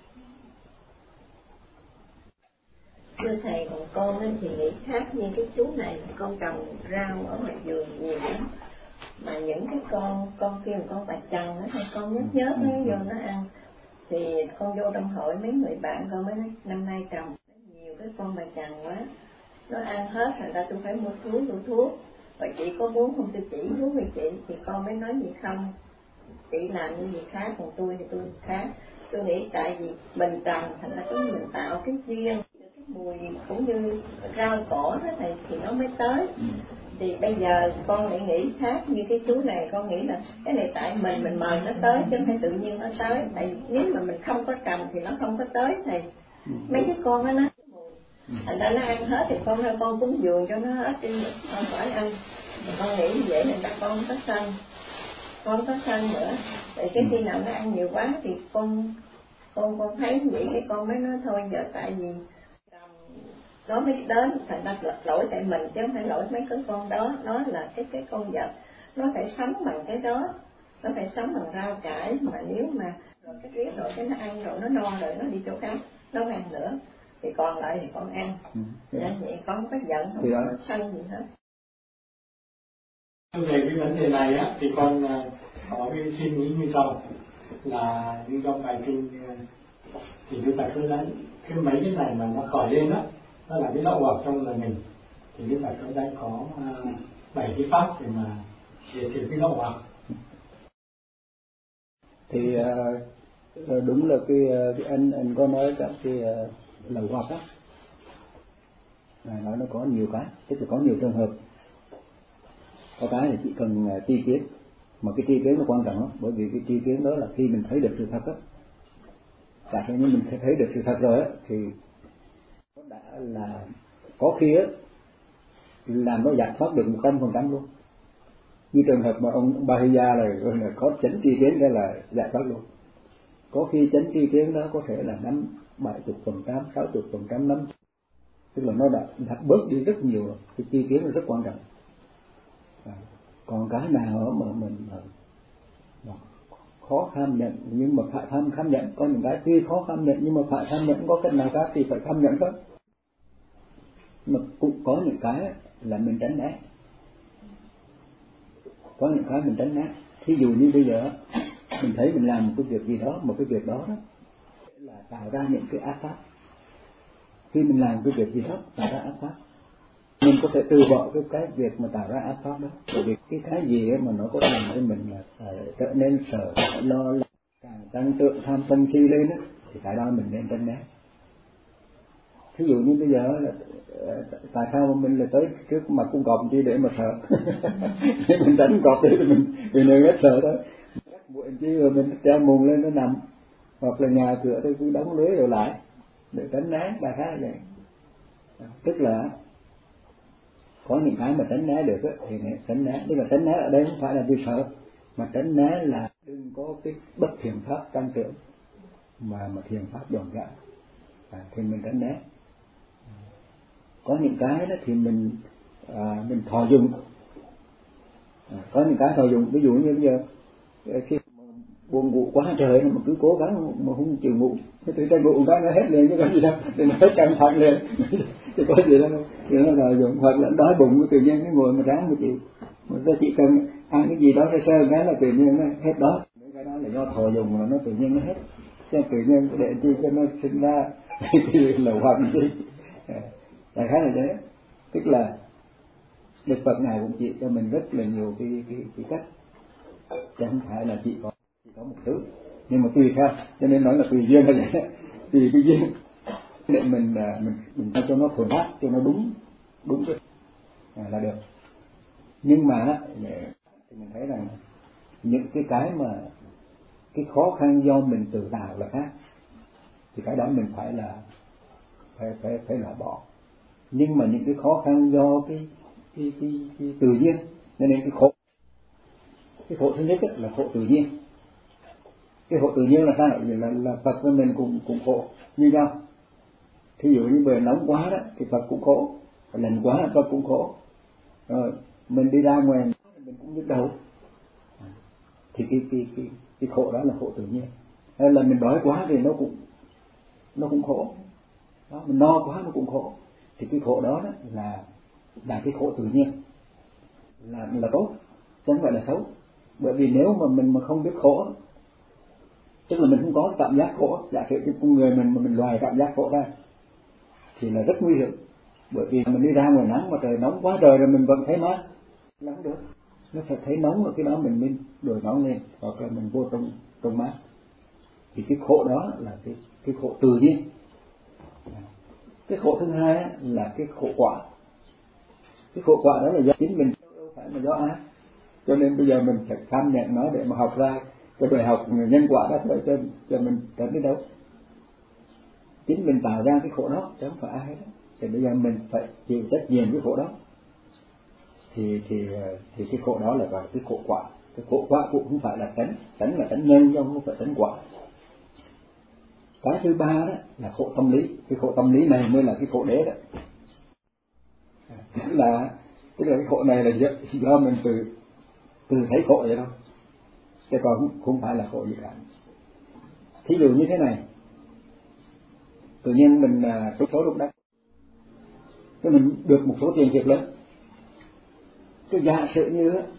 Thưa thầy, còn con ấy thì nghĩ khác như cái chú này, con trồng rau ở ngoài vườn nhiều lắm, mà những cái con kia con bà chằn á, thì con nhớt nó vô nó ăn. Thì con vô trong hội mấy người bạn con mới nói năm nay trồng nhiều cái con bà chằn quá, nó ăn hết, thành ra tôi phải mua thuốc. Và chị có muốn không tôi chỉ thuốc với chị, thì con mới nói gì không, chị làm như gì khác, còn tôi thì tôi khác. Tôi nghĩ tại vì mình trồng thành ra có mình tạo cái duyên, cái mùi cũng như rau cỏ đó thầy, thì nó mới tới. Thì bây giờ con lại nghĩ khác như cái chú này, con nghĩ là cái này tại mình mời nó tới chứ không phải tự nhiên nó tới. Tại nếu mà mình không có trồng thì nó không có tới thầy. Mấy cái con đó nó thành ra nó ăn hết, thì con cúng dường cho nó hết đi, con phải ăn. Thì con nghĩ như vậy nên con không có sân nữa. Tại cái khi nào nó ăn nhiều quá thì con thấy vậy, cái con mới nói thôi giờ tại vì nó mới đến, thành ra lỗi tại mình chứ không phải lỗi mấy cái con đó. Nó là cái con vật, nó phải sống bằng cái đó, nó phải sống bằng rau cải. Mà nếu mà rồi cái riết rồi cái nó ăn rồi nó no rồi nó đi chỗ khác, nó không ăn nữa, thì còn lại thì con ăn. Vậy con không có giận, không có sân gì hết. Về cái vấn đề này á, thì con có cái suy nghĩ như sau, là như trong bài kinh thì Đức Phật có nói cái mấy cái này mà nó khởi lên á, nó là cái lậu hoặc trong người mình, thì Đức Phật có 7 cái pháp để mà diệt trừ cái lậu hoặc. Thì đúng là cái anh có nói các cái lậu hoặc á, nói nó có nhiều cái, tức là có nhiều trường hợp. Có cái là chỉ cần tri kiến, mà cái tri kiến nó quan trọng lắm, bởi vì cái tri kiến đó là khi mình thấy được sự thật á. Cả khi mình thấy được sự thật rồi á, thì nó đã là có khi á là nó giải thoát được 100% luôn. Như trường hợp mà ông Bahiya là có chánh tri kiến, đây là giải thoát luôn. Có khi chánh tri kiến đó có thể là 70%, 60%, 50%, tức là nó đã bớt đi rất nhiều rồi. Cái tri kiến là rất quan trọng. Còn cái nào mà mình khó kham nhận nhưng mà phải kham nhận, có những cái tuy khó kham nhận nhưng mà phải kham nhận, có cách nào khác thì phải kham nhận thôi. Mà cũng có những cái là mình tránh né, có những cái mình tránh né. Thí dụ như bây giờ mình thấy mình làm một cái việc gì đó, một cái việc đó là tạo ra những cái ác pháp. Khi mình làm cái việc gì đó tạo ra ác pháp, mình có thể từ bỏ cái việc mà tạo ra ác pháp đó. Bởi vì cái gì mà nó có làm cho mình là trở nên sợ lo lắng, càng tăng trưởng tham sân si lên á, thì cái đó mình nên tránh né. Ví dụ như bây giờ là tại sao mà mình lại tới trước mặt cung cọp chi để mà sợ? Nếu mình đánh cọp đi thì mình hết sợ thôi. Cắt bụi chi rồi mình treo mùng lên nó nằm, hoặc là nhà cửa tôi cứ đóng lưới rồi lại để tránh né, đại khái là vậy. Tức là có những cái mà tránh né được á thì tránh né. Nhưng mà tránh né ở đây không phải là vì sợ, mà tránh né là đừng có cái bất thiện pháp tăng trưởng mà thiện pháp dọn dã, thì mình tránh né. Có những cái đó thì mình thọ dụng, có những cái thọ dụng. Ví dụ như bây giờ khi buồn ngủ quá trời mà cứ cố gắng mà không chịu ngủ, thì ta ngủ cái nó hết liền, chứ có gì đâu, thì nó hết căng thẳng liền, thì có gì đâu, thì nó thọ dụng. Hoặc là đói bụng tự nhiên cái ngồi mà ráng mà chịu, mà ta chỉ cần ăn cái gì đó sơ sơ cái là tự nhiên nó hết đó. Cái đó là do thọ dụng mà nó tự nhiên nó hết, chứ tự nhiên để chi cho nó sinh ra cái lậu hoặc gì. Đại khái là thế. Tức là Đức Phật Ngài cũng chỉ cho mình rất là nhiều cái cách, chứ không phải là chỉ có một thứ, nhưng mà tùy theo, cho nên nói là tùy duyên là vậy. Tùy cái duyên để mình cho nó thuận áp, cho nó đúng cái là được. Nhưng mà thì mình thấy rằng những cái mà cái khó khăn do mình tự tạo là khác, thì cái đó mình phải là phải loại bỏ. Nhưng mà những cái khó khăn do cái tự nhiên, nên cái khổ thứ nhất là khổ tự nhiên. Cái khổ tự nhiên là sao? Là Phật với mình cũng khổ như nhau. Thí dụ như bề nóng quá đó thì Phật cũng khổ, lạnh quá Phật cũng khổ. Rồi mình đi ra ngoài mình cũng nhức đầu, thì cái khổ đó là khổ tự nhiên. Hay là mình đói quá thì nó cũng khổ đó, mình no quá nó cũng khổ. Thì cái khổ đó là cái khổ tự nhiên, là tốt, chứ không phải là xấu. Bởi vì nếu mà mình mà không biết khổ, tức là mình không có cảm giác khổ, giả sử cái con người mình mà mình loài cảm giác khổ ra thì là rất nguy hiểm. Bởi vì mình đi ra ngoài nắng mà trời nóng quá trời rồi mình vẫn thấy mát, là không được. Nó phải thấy nóng rồi cái đó mình nên đổi nóng lên, hoặc là mình vô trong mát. Thì cái khổ đó là cái khổ tự nhiên. Cái khổ thứ hai là cái khổ quả. Cái khổ quả đó là do chính mình, đâu phải là do ai. Cho nên bây giờ mình phải tham nhận nó để mà học ra cái bài học nhân quả đó thôi, cho mình đến đến đâu. Chính mình tạo ra cái khổ đó, chứ không phải ai đó. Thì bây giờ mình phải chịu trách nhiệm cái khổ đó. Thì cái khổ đó là gọi là cái khổ quả. Cái khổ quả cũng không phải là tánh là tánh nhân, chứ không phải tánh quả. Cái thứ ba đó là khổ tâm lý. Cái khổ tâm lý này mới là cái khổ đế đó. Tức là cái khổ này là do mình từ thấy khổ vậy thôi, chứ còn không phải là khổ gì cả. Thí dụ như thế này, tự nhiên mình trúng số độc đắc, cái mình được một số tiền thiệt lớn. Cái giả sử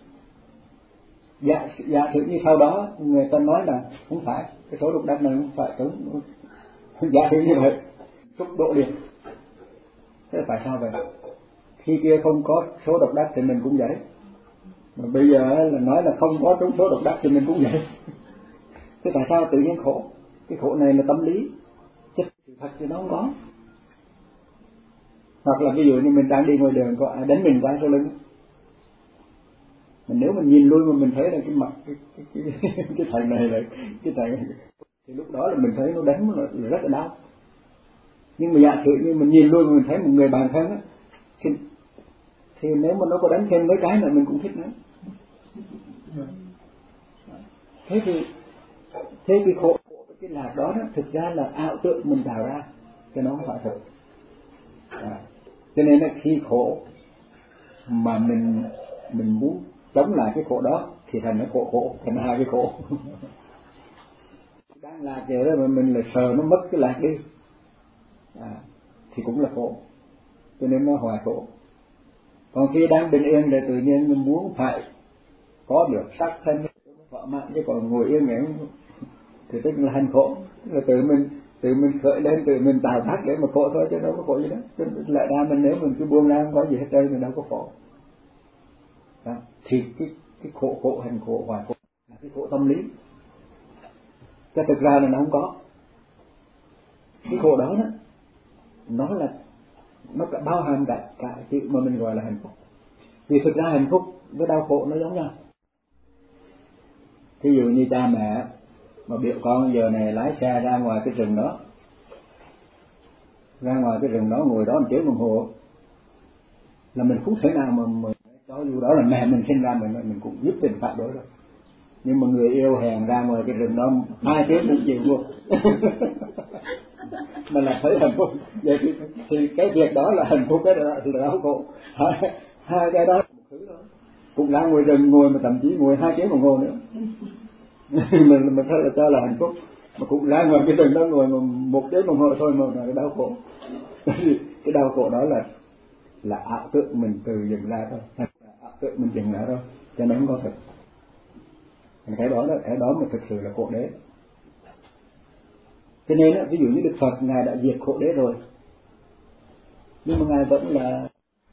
như sau đó người ta nói là không phải, cái số độc đắc này không phải trúng. Giả sử như vậy, trúc độ liền. Thế là tại sao vậy? Khi kia không có số độc đắc thì mình cũng vậy. Mà bây giờ là nói là không có trúng số độc đắc thì mình cũng vậy. Thế tại sao tự nhiên khổ? Cái khổ này là tâm lý, chứ sự thật thì nó không có. Hoặc là ví dụ như mình đang đi ngoài đường có ai đánh mình qua sau lưng, mà nếu mình nhìn lui mà mình thấy là cái mặt cái thằng này là cái thằng này, thì lúc đó là mình thấy nó đánh là rất là đau. Nhưng mà giả sử như mình nhìn lui mà mình thấy một người bạn thân á, thì nếu mà nó có đánh thêm mấy cái nữa mình cũng thích nữa. Thế cái khổ cái lạc đó thực ra là ảo tượng mình tạo ra, chứ nó không phải thật. Cho nên là khi khổ mà mình muốn chống lại cái khổ đó thì thành nó khổ, thành hai cái khổ. Đang lạc vậy đó mà mình lại sờ nó mất cái lạc đi, thì cũng là khổ. Cho nên nó hoài khổ. Còn khi đang bình yên thì tự nhiên mình muốn phải có được sắc thân thỏa mãn, chứ còn ngồi yên nghẽn thì tức là hành khổ. Tức là tự tự mình khởi lên, tự mình tạo tác để mà khổ thôi, chứ đâu có khổ gì đó. Lại ra mình nếu mình cứ buông ra không có gì hết trơn thì đâu có khổ. Đó. Thì cái khổ hành khổ hoài khổ là cái khổ tâm lý, chứ thực ra là nó không có. Cái khổ đó nó cả bao hàm cả chữ mà mình gọi là hạnh phúc. Vì thực ra hạnh phúc với đau khổ nó giống nhau. Ví dụ như cha mẹ mà biểu con giờ này lái xe ra ngoài cái rừng đó, ngồi đó 1 tiếng đồng hồ, là mình không thể nào mà cho dù đó là mẹ mình sinh ra, mình cũng giúp tình phạt đối rồi. Nhưng mà người yêu hẹn ra ngoài cái rừng đó 2 tiếng cũng chịu luôn. Mà là thấy hạnh phúc. Vậy thì cái việc đó là hạnh phúc, cái đó là đau khổ. Hai cái đó một thứ đó. Cũng ra ngoài rừng ngồi mà thậm chí ngồi 2 tiếng đồng hồ nữa. mình thấy là cho là hạnh phúc, mà cũng ra ngoài cái rừng đó ngồi mà 1 tiếng đồng hồ thôi mà là đau khổ. Cái đau khổ đó là ảo tưởng mình từ dựng ra thôi, ảo tưởng mình dựng ra thôi, cho nên không có thật. Cái đó mà thực sự là khổ đế. Cho nên ví dụ như Đức Phật ngài đã diệt khổ đế rồi, nhưng mà ngài vẫn là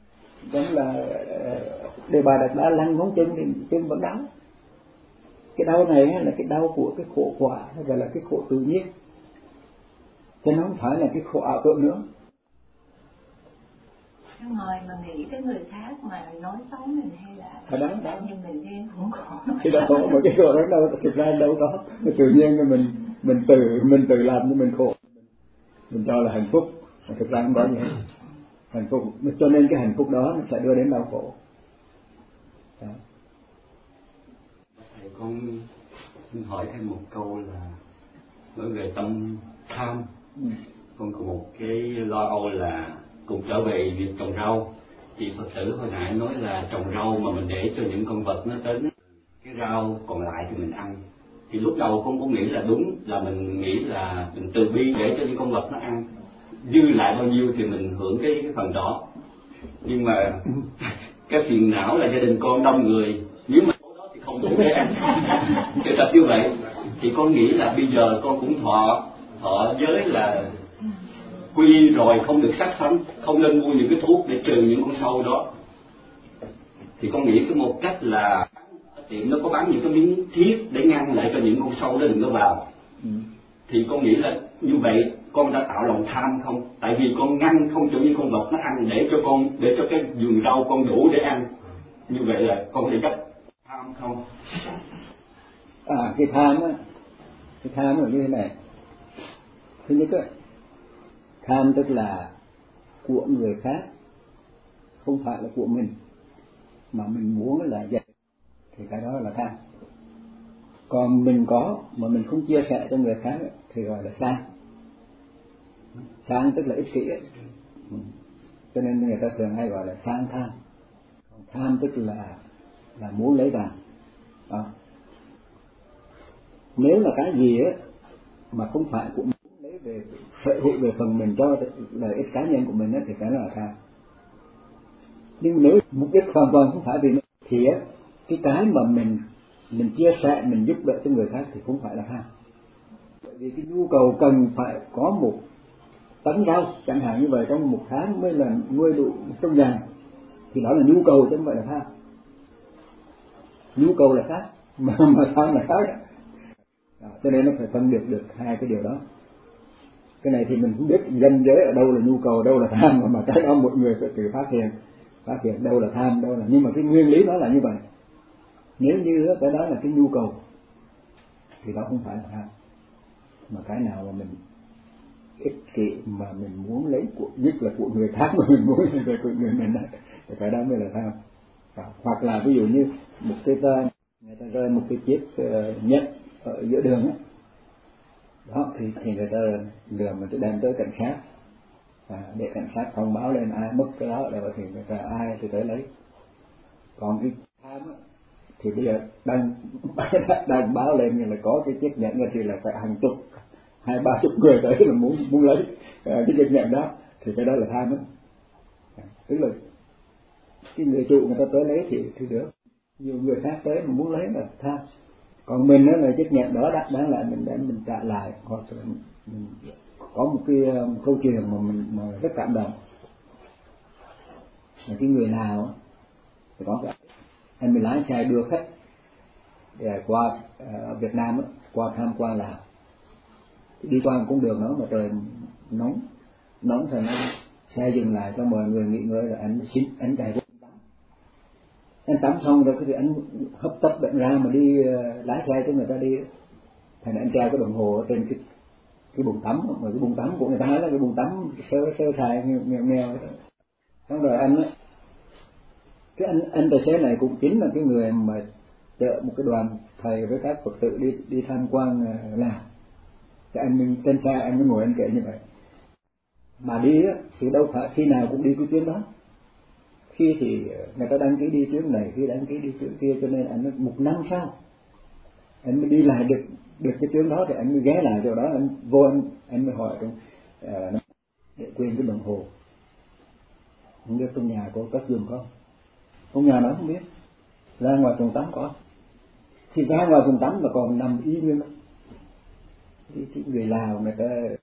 Đề Bà Đạt Đa lăn ngón chân thì chân vẫn đau. Cái đau này là cái đau của cái khổ quả, hay gọi là cái khổ tự nhiên, chứ nó không phải là cái khổ ảo tưởng nữa. Cái ngồi mà nghĩ tới người khác mà nói xấu mình hay là đó nhưng mình riêng cũng khổ. Thì đó khổ, mà cái khổ đó đâu thực ra đâu có, tự nhiên mình tự làm cho mình khổ, mình cho là hạnh phúc, mà thực ra không có gì hết. Hạnh phúc, cho nên cái hạnh phúc đó nó sẽ đưa đến đau khổ. Đó. Thầy con hỏi thêm một câu là nói về tâm tham. Con có một cái lo âu là cùng trở về việc trồng rau. Chị Phật tử hồi nãy nói là trồng rau mà mình để cho những con vật nó đến, cái rau còn lại thì mình ăn. Thì lúc đầu con cũng nghĩ là đúng, là mình nghĩ là mình từ bi để cho những con vật nó ăn, dư lại bao nhiêu thì mình hưởng cái phần đó. Nhưng mà cái phiền não là gia đình con đông người, nếu mà số đó thì không đủ để ăn. Cái tập như vậy thì con nghĩ là bây giờ con cũng thọ giới là quy rồi, không được sát sanh, không nên mua những cái thuốc để trừ những con sâu đó. Thì con nghĩ cái một cách là tiệm nó có bán những cái miếng thiết để ngăn lại cho những con sâu đó đừng có vào. Thì con nghĩ là như vậy con đã tạo lòng tham không? Tại vì con ngăn không cho những con vật nó ăn để cho cái vườn rau con đủ để ăn. Như vậy là con có thể chấp tham không? Cái tham là như thế này. Thứ nhất á, tham tức là của người khác, không phải là của mình, mà mình muốn là vậy, thì cái đó là tham. Còn mình có mà mình không chia sẻ cho người khác thì gọi là sang. Sang tức là ích kỷ ấy. Cho nên người ta thường hay gọi là sang tham. Còn tham tức là muốn lấy vàng. Nếu là cái gì ấy mà không phải của mình, lấy về sở hữu về phần mình cho lợi ích cá nhân của mình ấy, thì cái đó là tham. Nhưng nếu mục đích hoàn toàn không phải vì mình, thì cái mà mình chia sẻ, mình giúp đỡ cho người khác thì cũng phải là tham. Bởi vì cái nhu cầu cần phải có 1 tấn rau chẳng hạn như vậy trong 1 tháng mới là nuôi đủ trong nhà, thì đó là nhu cầu chứ không phải là tham. Nhu cầu là khác, mà tham là khác. Cho nên nó phải phân biệt được hai cái điều đó. Cái này thì mình không biết ranh giới ở đâu là nhu cầu, đâu là tham, mà cái đó mọi người phải tự phát hiện đâu là tham, đâu là, nhưng mà cái nguyên lý đó là như vậy. Nếu như cái đó là cái nhu cầu thì đó không phải là tham, mà cái nào mà mình ích kỷ mà mình muốn lấy của, nhất là của người khác mà mình muốn lấy về của người mình thì cái đó mới là tham. Hoặc là ví dụ như một cái người ta rơi một cái chiếc nhẫn ở giữa đường đó, thì người ta lừa mình sẽ đem tới cảnh sát, để cảnh sát thông báo lên ai mất cái đó rồi thì người ta ai thì tới lấy. Còn cái tham thì bây giờ đang báo lên là có cái chiếc nhẫn thì là phải hàng chục 20-30 người tới là muốn lấy cái chiếc nhẫn đó, thì cái đó là tham đó. Tức là cái người chủ người ta tới lấy thì được, nhiều người khác tới mà muốn lấy là tham. Còn mình là chiếc nhẫn đó đắt đáng lại mình đem mình trả lại, hoặc là mình có một cái câu chuyện mà rất cảm động. Là cái người nào thì có cái anh mới lái xe đưa khách để qua Việt Nam qua tham quan Lào. Đi qua cũng đường đó mà trời nóng thì nó xe dừng lại cho mọi người nghỉ ngơi, rồi anh chạy vô tắm. Anh tắm xong rồi thì anh hấp tấp bệnh ra mà đi lái xe cho người ta đi. Thành anh treo cái đồng hồ trên cái bồn tắm, mà cái bồn tắm của người ta là cái bồn tắm sơ sài nghèo. Xong rồi anh tài xế này cũng chính là cái người mà chở một cái đoàn thầy với các Phật tử đi tham quan Lào. Cái anh mình trên xe anh mới ngồi anh kể như vậy. Mà đi á thì đâu phải khi nào cũng đi cái chuyến đó. Khi thì người ta đăng ký đi chuyến này, khi đăng ký đi chuyến kia, cho nên anh một năm sau anh mới đi lại được cái chuyến đó, thì anh mới ghé lại chỗ đó, anh vô anh mới hỏi để quên cái đồng hồ. Không biết trong nhà có cất giùm không? Trong nhà nó không biết. Ra ngoài phòng tắm có. Thì ra ngoài phòng tắm mà còn nằm y như đó. Thì người Lào người ta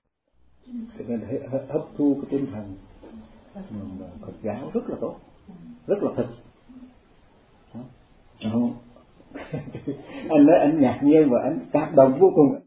hấp thu cái tinh thần Phật giáo rất là tốt, rất là thực. Không. Anh nói anh ngạc nhiên và anh cảm động vô cùng.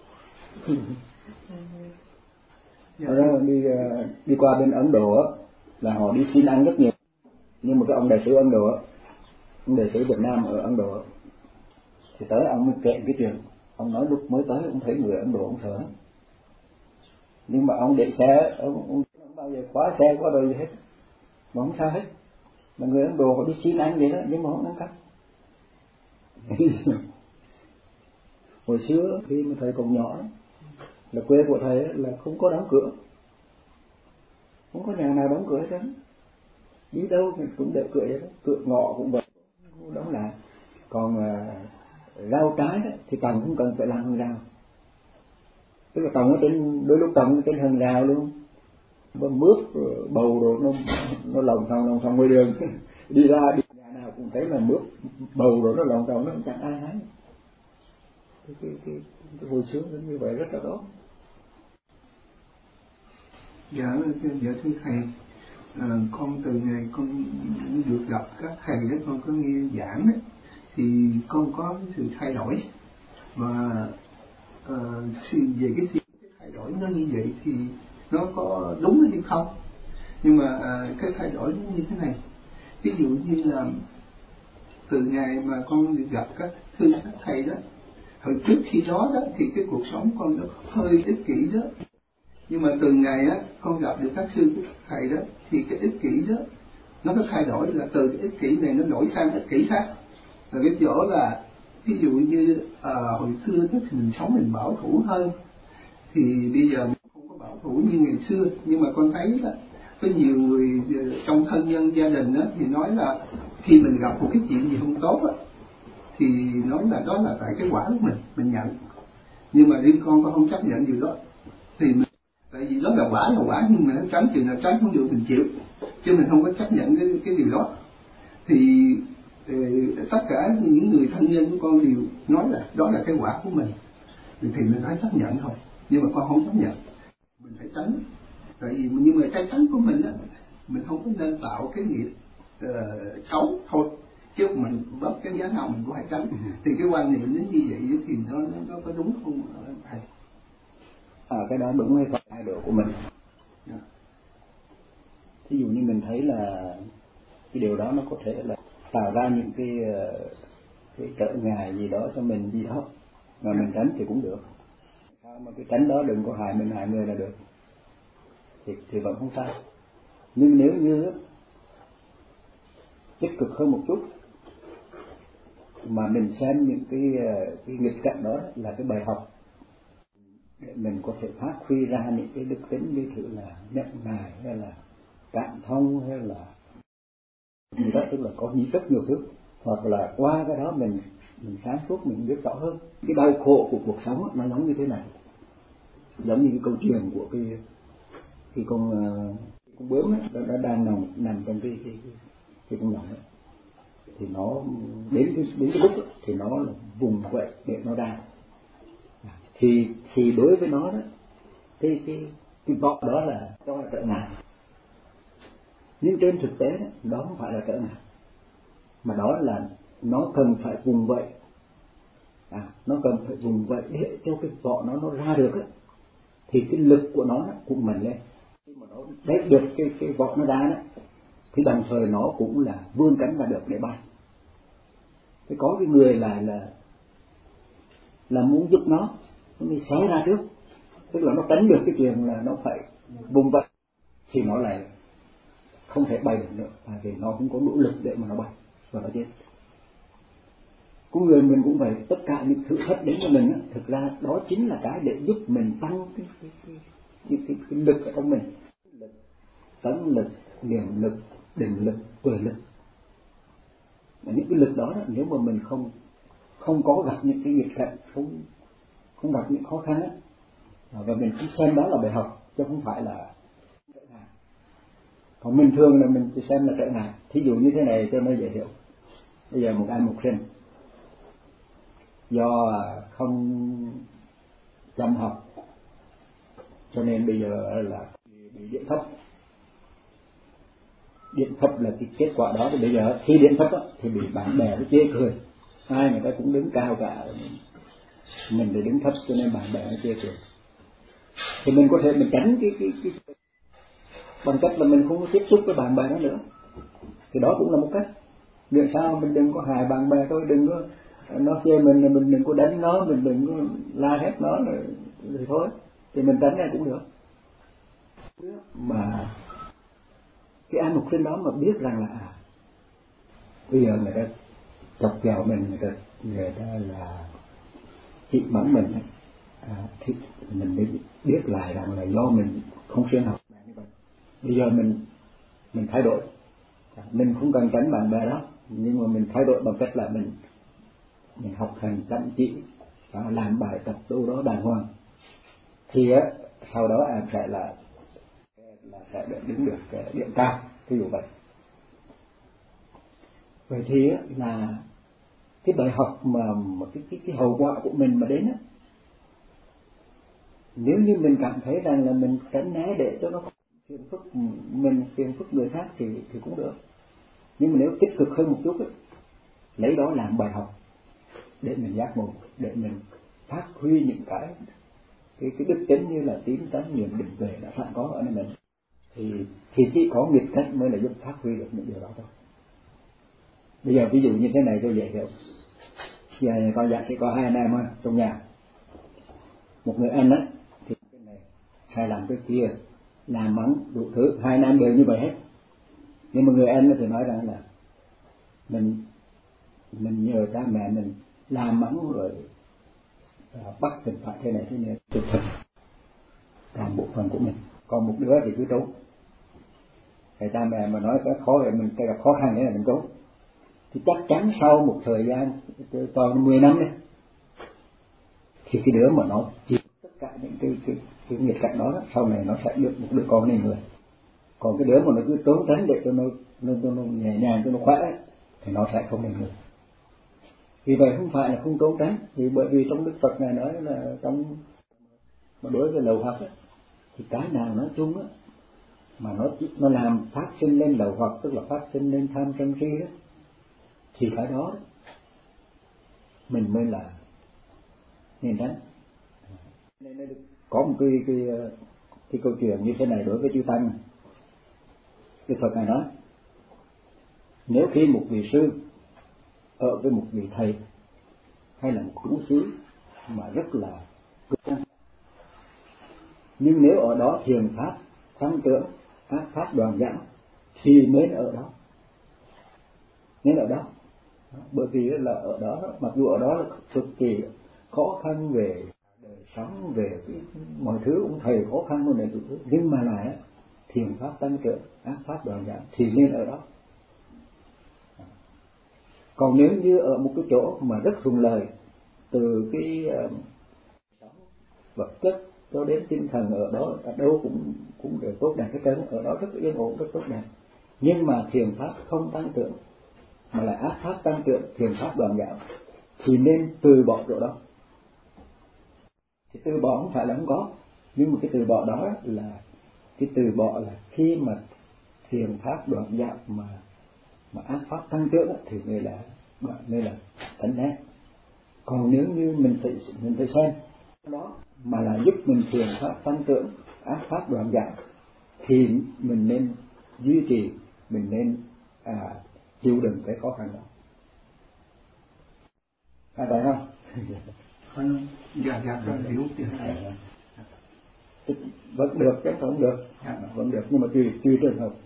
Đi qua bên Ấn Độ là họ đi xin ăn rất nhiều. Nhưng mà cái ông đại sứ Ấn Độ, ông đại sứ Việt Nam ở Ấn Độ, thì tới ông mới kể cái chuyện. Ông nói lúc mới tới ông thấy người Ấn Độ ông sợ, nhưng mà ông để xe, ông bao giờ khóa xe khóa đồ gì hết mà không sao hết. Mà người Ấn Độ họ đi xin ăn vậy đó, nhưng mà không ăn cắp. Hồi xưa khi mà thầy còn nhỏ là quê của thầy là không có đóng cửa, không có nhà nào đóng cửa hết đó. Đi đâu mình cũng để cửa vậy đó, cửa ngõ cũng vậy đóng lại. Còn rau trái đó thì trồng không cần phải làm hàng rào, tức là trồng ở trên, đôi lúc trồng trên hàng rào luôn, mướp bầu đồ nó lồng thòng ngoài đường. Đi ra đi nhà nào cũng thấy là mướp bầu đồ nó lồng thòng, nó không chẳng ai thấy. Cái hồi xưa nó như vậy rất là tốt. Dạ thưa thầy, con từ ngày con được gặp các thầy đó, con có nghe giảng đó, thì con có sự thay đổi. Và về cái thay đổi nó như vậy thì nó có đúng hay không? Nhưng mà cái thay đổi nó như thế này. Ví dụ như là từ ngày mà con được gặp các sư các thầy đó, hồi trước khi đó thì cái cuộc sống con nó hơi ích kỷ đó. Nhưng mà từ ngày con gặp được các sư các thầy đó thì cái ích kỷ đó nó có thay đổi, là từ cái ích kỷ này nó đổi sang ích kỷ khác. Rồi cái chỗ là ví dụ như hồi xưa thì mình sống mình bảo thủ hơn, thì bây giờ mình không có bảo thủ như ngày xưa. Nhưng mà con thấy là có nhiều người trong thân nhân gia đình thì nói là khi mình gặp một cái chuyện gì không tốt thì nói là đó là tại cái quả của mình nhận. Nhưng mà riêng con không chấp nhận điều đó. Thì tại vì đó là quả, nhưng mà nó tránh chuyện nào tránh không được mình chịu, chứ mình không có chấp nhận cái điều đó. Thì tất cả những người thân nhân của con đều nói là đó là cái quả của mình, thì mình phải chấp nhận thôi. Nhưng mà con không chấp nhận, mình phải tránh. Tại vì nhưng mà cái tránh của mình mình không có nên tạo cái nghiệp xấu thôi, chứ mình bất cái giá nào mình cũng phải tránh. Thì cái quan niệm đến như vậy thì nó có đúng không thầy? Cái đó đúng hay không thái độ của mình. Ví dụ như mình thấy là cái điều đó nó có thể là tạo ra những cái trở ngại gì đó cho mình gì đó, mà mình tránh thì cũng được. Sao mà cái tránh đó đừng có hại mình hại người là được, thì vẫn không sao. Nhưng nếu như tích cực hơn một chút, mà mình xem những cái nghịch cảnh đó là cái bài học để mình có thể phát huy ra những cái đức tính như thử là nhận nài, hay là cảm thông, hay là gì đó, tức là có rất nhiều thứ. Hoặc là qua cái đó mình sáng suốt, mình biết rõ hơn cái đau khổ của cuộc sống nó giống như thế này. Giống như cái câu chuyện của cái con bướm nó đang nằm trong cái con lồng ấy. Thì nó đến cái lúc thì nó là vùng quậy để nó ra. Thì đối với nó đó cái vọng đó là cho là trở ngại. Nhưng trên thực tế đó không phải là trở ngại, mà đó là nó cần phải vùng vẫy, nó cần phải vùng vẫy để cho cái vỏ nó ra được á, thì cái lực của nó cũng mạnh lên. Khi mà nó đẩy được cái vỏ nó ra đó, thì đồng thời nó cũng là vươn cánh ra được để bay. Thì có cái người là muốn giúp nó mới xé ra trước, tức là nó tránh được cái chuyện là nó phải vùng vẫy, thì nó lại không thể bay được nữa, tại vì nó không có nỗ lực để mà nó bay và nó chết. Con người mình cũng vậy, tất cả những thử thách đến cho mình thực ra đó chính là cái để giúp mình tăng cái lực ở trong mình, lực, tấn lực, niệm lực, định lực, tuệ lực. Và những cái lực đó, nếu mà mình không có gặp những cái nghịch cảnh, không gặp những khó khăn và mình cũng xem đó là bài học chứ không phải là trở ngại. Còn mình thường là mình chỉ xem là trở ngại. Thí dụ như thế này cho nó dễ hiểu. Bây giờ một anh mục sinh do không chăm học cho nên bây giờ là bị điện thấp. Điện thấp là cái kết quả đó. Thì bây giờ khi điện thấp thì bị bạn bè nó chê cười, ai người ta cũng đứng cao cả, mình thì đứng thấp cho nên bạn bè nó chê cười. Thì mình có thể mình tránh cái bằng cách là mình không có tiếp xúc với bạn bè nó nữa. Thì đó cũng là một cách. Vì sao mình đừng có hại bạn bè thôi, đừng có nó chê mình đừng có đánh nó, mình đừng có la hét nó rồi thôi, thì mình tránh ra cũng được. Mà cái anh mục sinh đó mà biết rằng là bây giờ người ta chọc ghẹo mình, người ta là chỉ bắn mình thì mình mới biết lại rằng là do mình không siêng học. Bây giờ mình thay đổi, mình không cần tránh bạn bè đó, nhưng mà mình thay đổi bằng cách là mình học hành chăm chỉ và làm bài tập đâu đó đàng hoàng, thì sau đó em sẽ là sẽ đứng được điểm cao, ví dụ vậy. Vậy thì là cái bài học mà cái hậu quả của mình mà đến nếu như mình cảm thấy rằng là mình tránh né để cho nó phiền phức mình, phiền phức người khác thì cũng được. Nhưng mà nếu tích cực hơn một chút lấy đó làm bài học để mình giác ngộ, để mình phát huy những cái đức tính như là tín tánh niệm định tuệ đã sẵn có ở nơi mình, thì chỉ có nghịch cảnh mới là giúp phát huy được những điều đó thôi. Bây giờ ví dụ như thế này cho dễ hiểu. Giờ con sẽ có hai anh em trong nhà. Một người anh thì cái này hay làm cái kia, làm mắng đủ thứ, hai anh em đều như vậy hết. Nhưng mà người anh thì nói rằng là mình nhờ cha mẹ mình làm mắng rồi bắt mình phải thế này thế này, thực thực làm bộ phận của mình. Còn một đứa thì cứ trốn. Thầy cha mẹ mà nói cái khó thì mình gặp khó khăn thế là mình trốn. Thì chắc chắn sau một thời gian toàn 10 năm đấy, thì cái đứa mà nó chịu tất cả những cái nghịch cảnh đó, sau này nó sẽ được một đứa con này người. Còn cái đứa mà nó cứ trốn tránh để cho nó nhẹ nhàng, cho nó khỏe thì nó sẽ không nên người. Vì vậy không phải là không trốn tránh, vì bởi vì trong Đức Phật này nói là trong mà đối với lậu hoặc thì cái nào nói chung mà nó làm phát sinh lên lậu hoặc, tức là phát sinh lên tham sân si thì cái đó mình mới là nên tránh. Nên có một cái câu chuyện như thế này đối với chư tăng. Đức Phật này nói, nếu khi một vị sư ở với một vị thầy hay là một chú xứ mà rất là cực năng, nhưng nếu ở đó thiền pháp tăng trưởng, ác pháp đoàn giảm thì nên ở đó. Nên ở đó. Bởi vì là ở đó, mặc dù ở đó là cực kỳ khó khăn về đời sống, về mọi thứ cũng thầy khó khăn hơn này, nhưng mà lại thiền pháp tăng trưởng, ác pháp đoàn giảm thì nên ở đó. Còn nếu như ở một cái chỗ mà rất thuận lợi, từ cái sống vật chất cho đến tinh thần, ở đó ở đâu cũng đều tốt đẹp hết trơn, ở đó rất yên ổn, rất tốt đẹp, nhưng mà thiền pháp không tăng trưởng mà lại ác pháp tăng trưởng, thiền pháp đoàn giảm thì nên từ bỏ chỗ đó. Thì từ bỏ không phải là không có, Nhưng mà cái từ bỏ đó là cái từ bỏ là khi mà thiền pháp đoạn giảm mà ác pháp tăng trưởng thì mới là thánh giác. Còn nếu như mình phải xem đó mà là giúp mình thiền pháp tăng trưởng, ác pháp đoạn giảm, thì mình nên duy trì, mình nên chịu đựng cái khó khăn đó. Phải không? Dạ rồi, hiểu chưa? Vẫn được chứ không được, vẫn được, nhưng mà tùy trường hợp.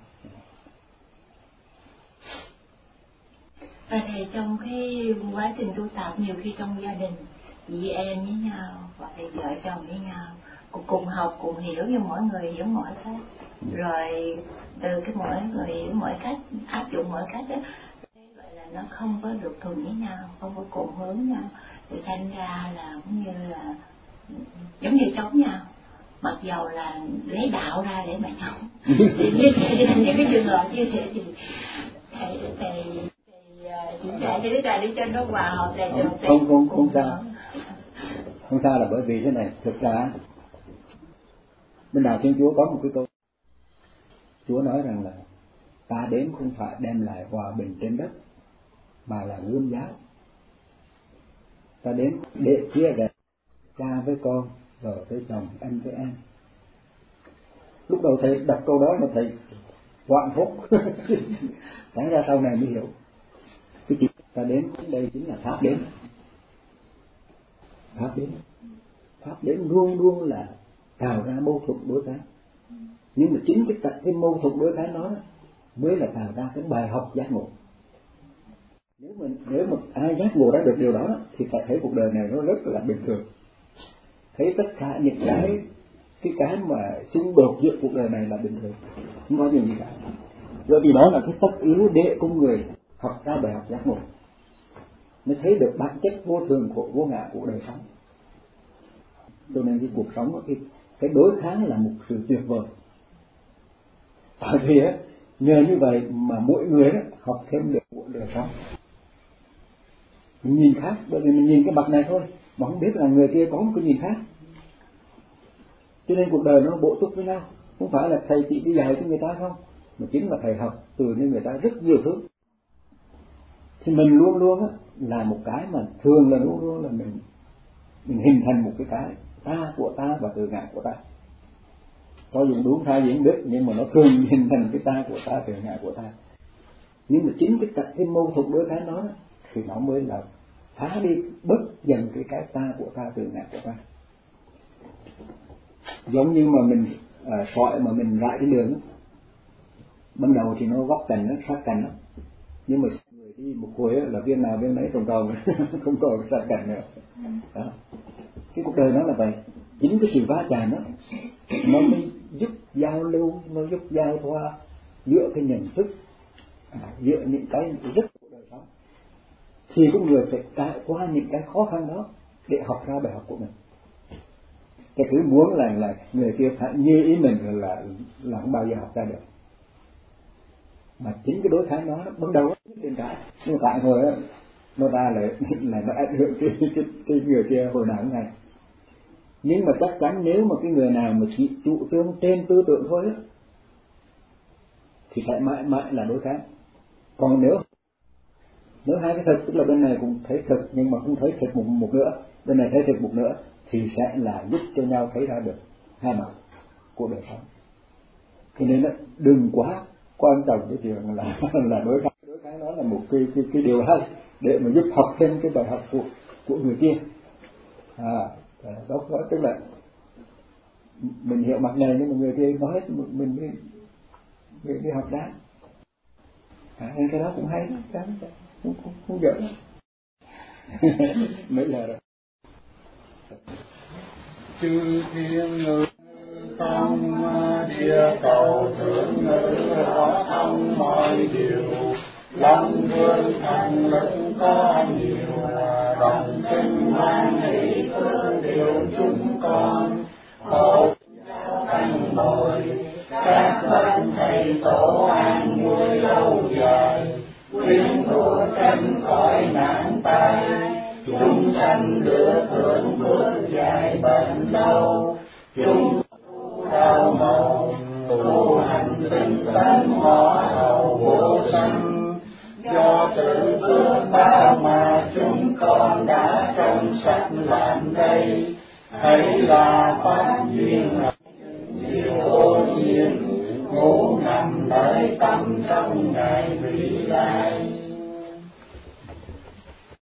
Và thì trong cái quá trình tu tập, nhiều khi trong gia đình chị em với nhau hoặc là vợ chồng với nhau cùng học, cùng hiểu, nhưng mỗi người hiểu mỗi cách, rồi từ cái mỗi người hiểu mỗi cách, áp dụng mỗi cách đó, vậy là nó không có được thuận với nhau, không có cùng hướng nhau, thì thành ra là cũng như là giống như chống nhau, mặc dầu là lấy đạo ra để mà chống. Thì như cái trường hợp như thế thì thầy chỉ dạy cho đứa ta để cho nó hòa hợp lại được. Không sao, là bởi vì thế này, thực ra bên nào Thiên Chúa có một cái câu Chúa nói rằng là ta đến không phải đem lại hòa bình trên đất mà là gươm giáo. Ta đến để chia rẽ cha với con, vợ với chồng, anh với em. Lúc đầu thầy đọc câu đó mà thầy hoảng hốt, đáng ra sau này mới hiểu. Cái chuyện ta đến đây chính là pháp đến. Pháp đến luôn luôn là tạo ra mâu thuẫn đối kháng. Nhưng mà chính cái mâu thuẫn đối kháng đó mới là tạo ra cái bài học giác ngộ. Nếu mà ai giác ngộ ra được điều đó thì phải thấy cuộc đời này nó rất là bình thường. Thấy tất cả những cái mà xung đột giữa cuộc đời này là bình thường, không có gì cả. Bởi vì đó là cái tất yếu để con người học ra bài học giác ngộ, mới thấy được bản chất vô thường của vô ngã của đời sống. Cho nên cái cuộc sống, cái đối kháng là một sự tuyệt vời. Tại vì nhờ như vậy mà mỗi người học thêm được của đời sống. Mình nhìn khác, bởi vì mình nhìn cái mặt này thôi mà không biết là người kia có một cái nhìn khác. Cho nên cuộc đời nó bổ túc với nhau. Không phải là thầy chỉ đi dạy cho người ta không, mà chính là thầy học từ những người ta rất nhiều thứ. Thì mình luôn luôn là một cái mà thường là luôn luôn là mình hình thành một cái ta của ta và tự ngã của ta. Có dùng đúng sai gì không biết, nhưng mà nó thường hình thành cái ta của ta, tự ngã của ta. Nhưng mà chính cái mâu thuẫn đối kháng đó thì nó mới là phá đi bớt dần cái ta của ta, tự ngã của ta. Giống như mà mình sỏi mà mình rải cái đường, ban đầu thì nó góc cành, nó sát cành đó, nhưng mà người đi một hồi là viên nào viên nấy trồng không còn sát cành nữa. Đó. Cái cuộc đời nó là vậy. Chính cái sự va chạm đó nó mới giúp giao lưu, nó giúp giao thoa giữa cái nhận thức, giữa những cái rất của đời sống. Thì con người phải trải qua những cái khó khăn đó để học ra bài học của mình. Cái cứ muốn là người kia phải như ý mình là không bao giờ học ra được. Mà chính cái đối kháng đó ban đầu trên cả, nhưng mà tại hồi nó ra lại nó ảnh hưởng cái người kia hồi nào cũng ngày. Nhưng mà chắc chắn nếu mà cái người nào mà chỉ trụ trương trên tư tưởng thôi thì sẽ mãi mãi là đối kháng. Còn nếu hai cái thực, tức là bên này cũng thấy thực nhưng mà không thấy thực một nữa, bên này thấy thực một nữa, thì sẽ là giúp cho nhau thấy ra được hai mặt của đời sống. Cho nên đừng quá quan trọng cái chuyện là đối kháng. Đối kháng đó là một cái điều hay để mà giúp học thêm cái bài học của người kia. Đó tức là mình hiểu mặt này nhưng mà người kia nói hết mình đi học ra. Nên cái đó cũng hay đó, không dở. Mấy lời rồi. Chư thiên ngự không địa cầu thượng ngự rõ thông mọi điều, lòng thương thành lực có nhiều, đồng sinh hoan hỷ phương điều chúng con, hộ giáo tăng bồi các bậc thầy tổ an vui lâu dài, quyến thuộc tránh khỏi nạn tai, chúng sanh được hưởng phước dài bền lâu, chúng đạo màu tu hành tinh tấn hóa hậu vô sanh. Do sự phước báo mà chúng con đã trong sạch làm đây, hay là pháp duyên nhiều ô nhiên ngủ nằm nơi tâm trong ngày vị lai.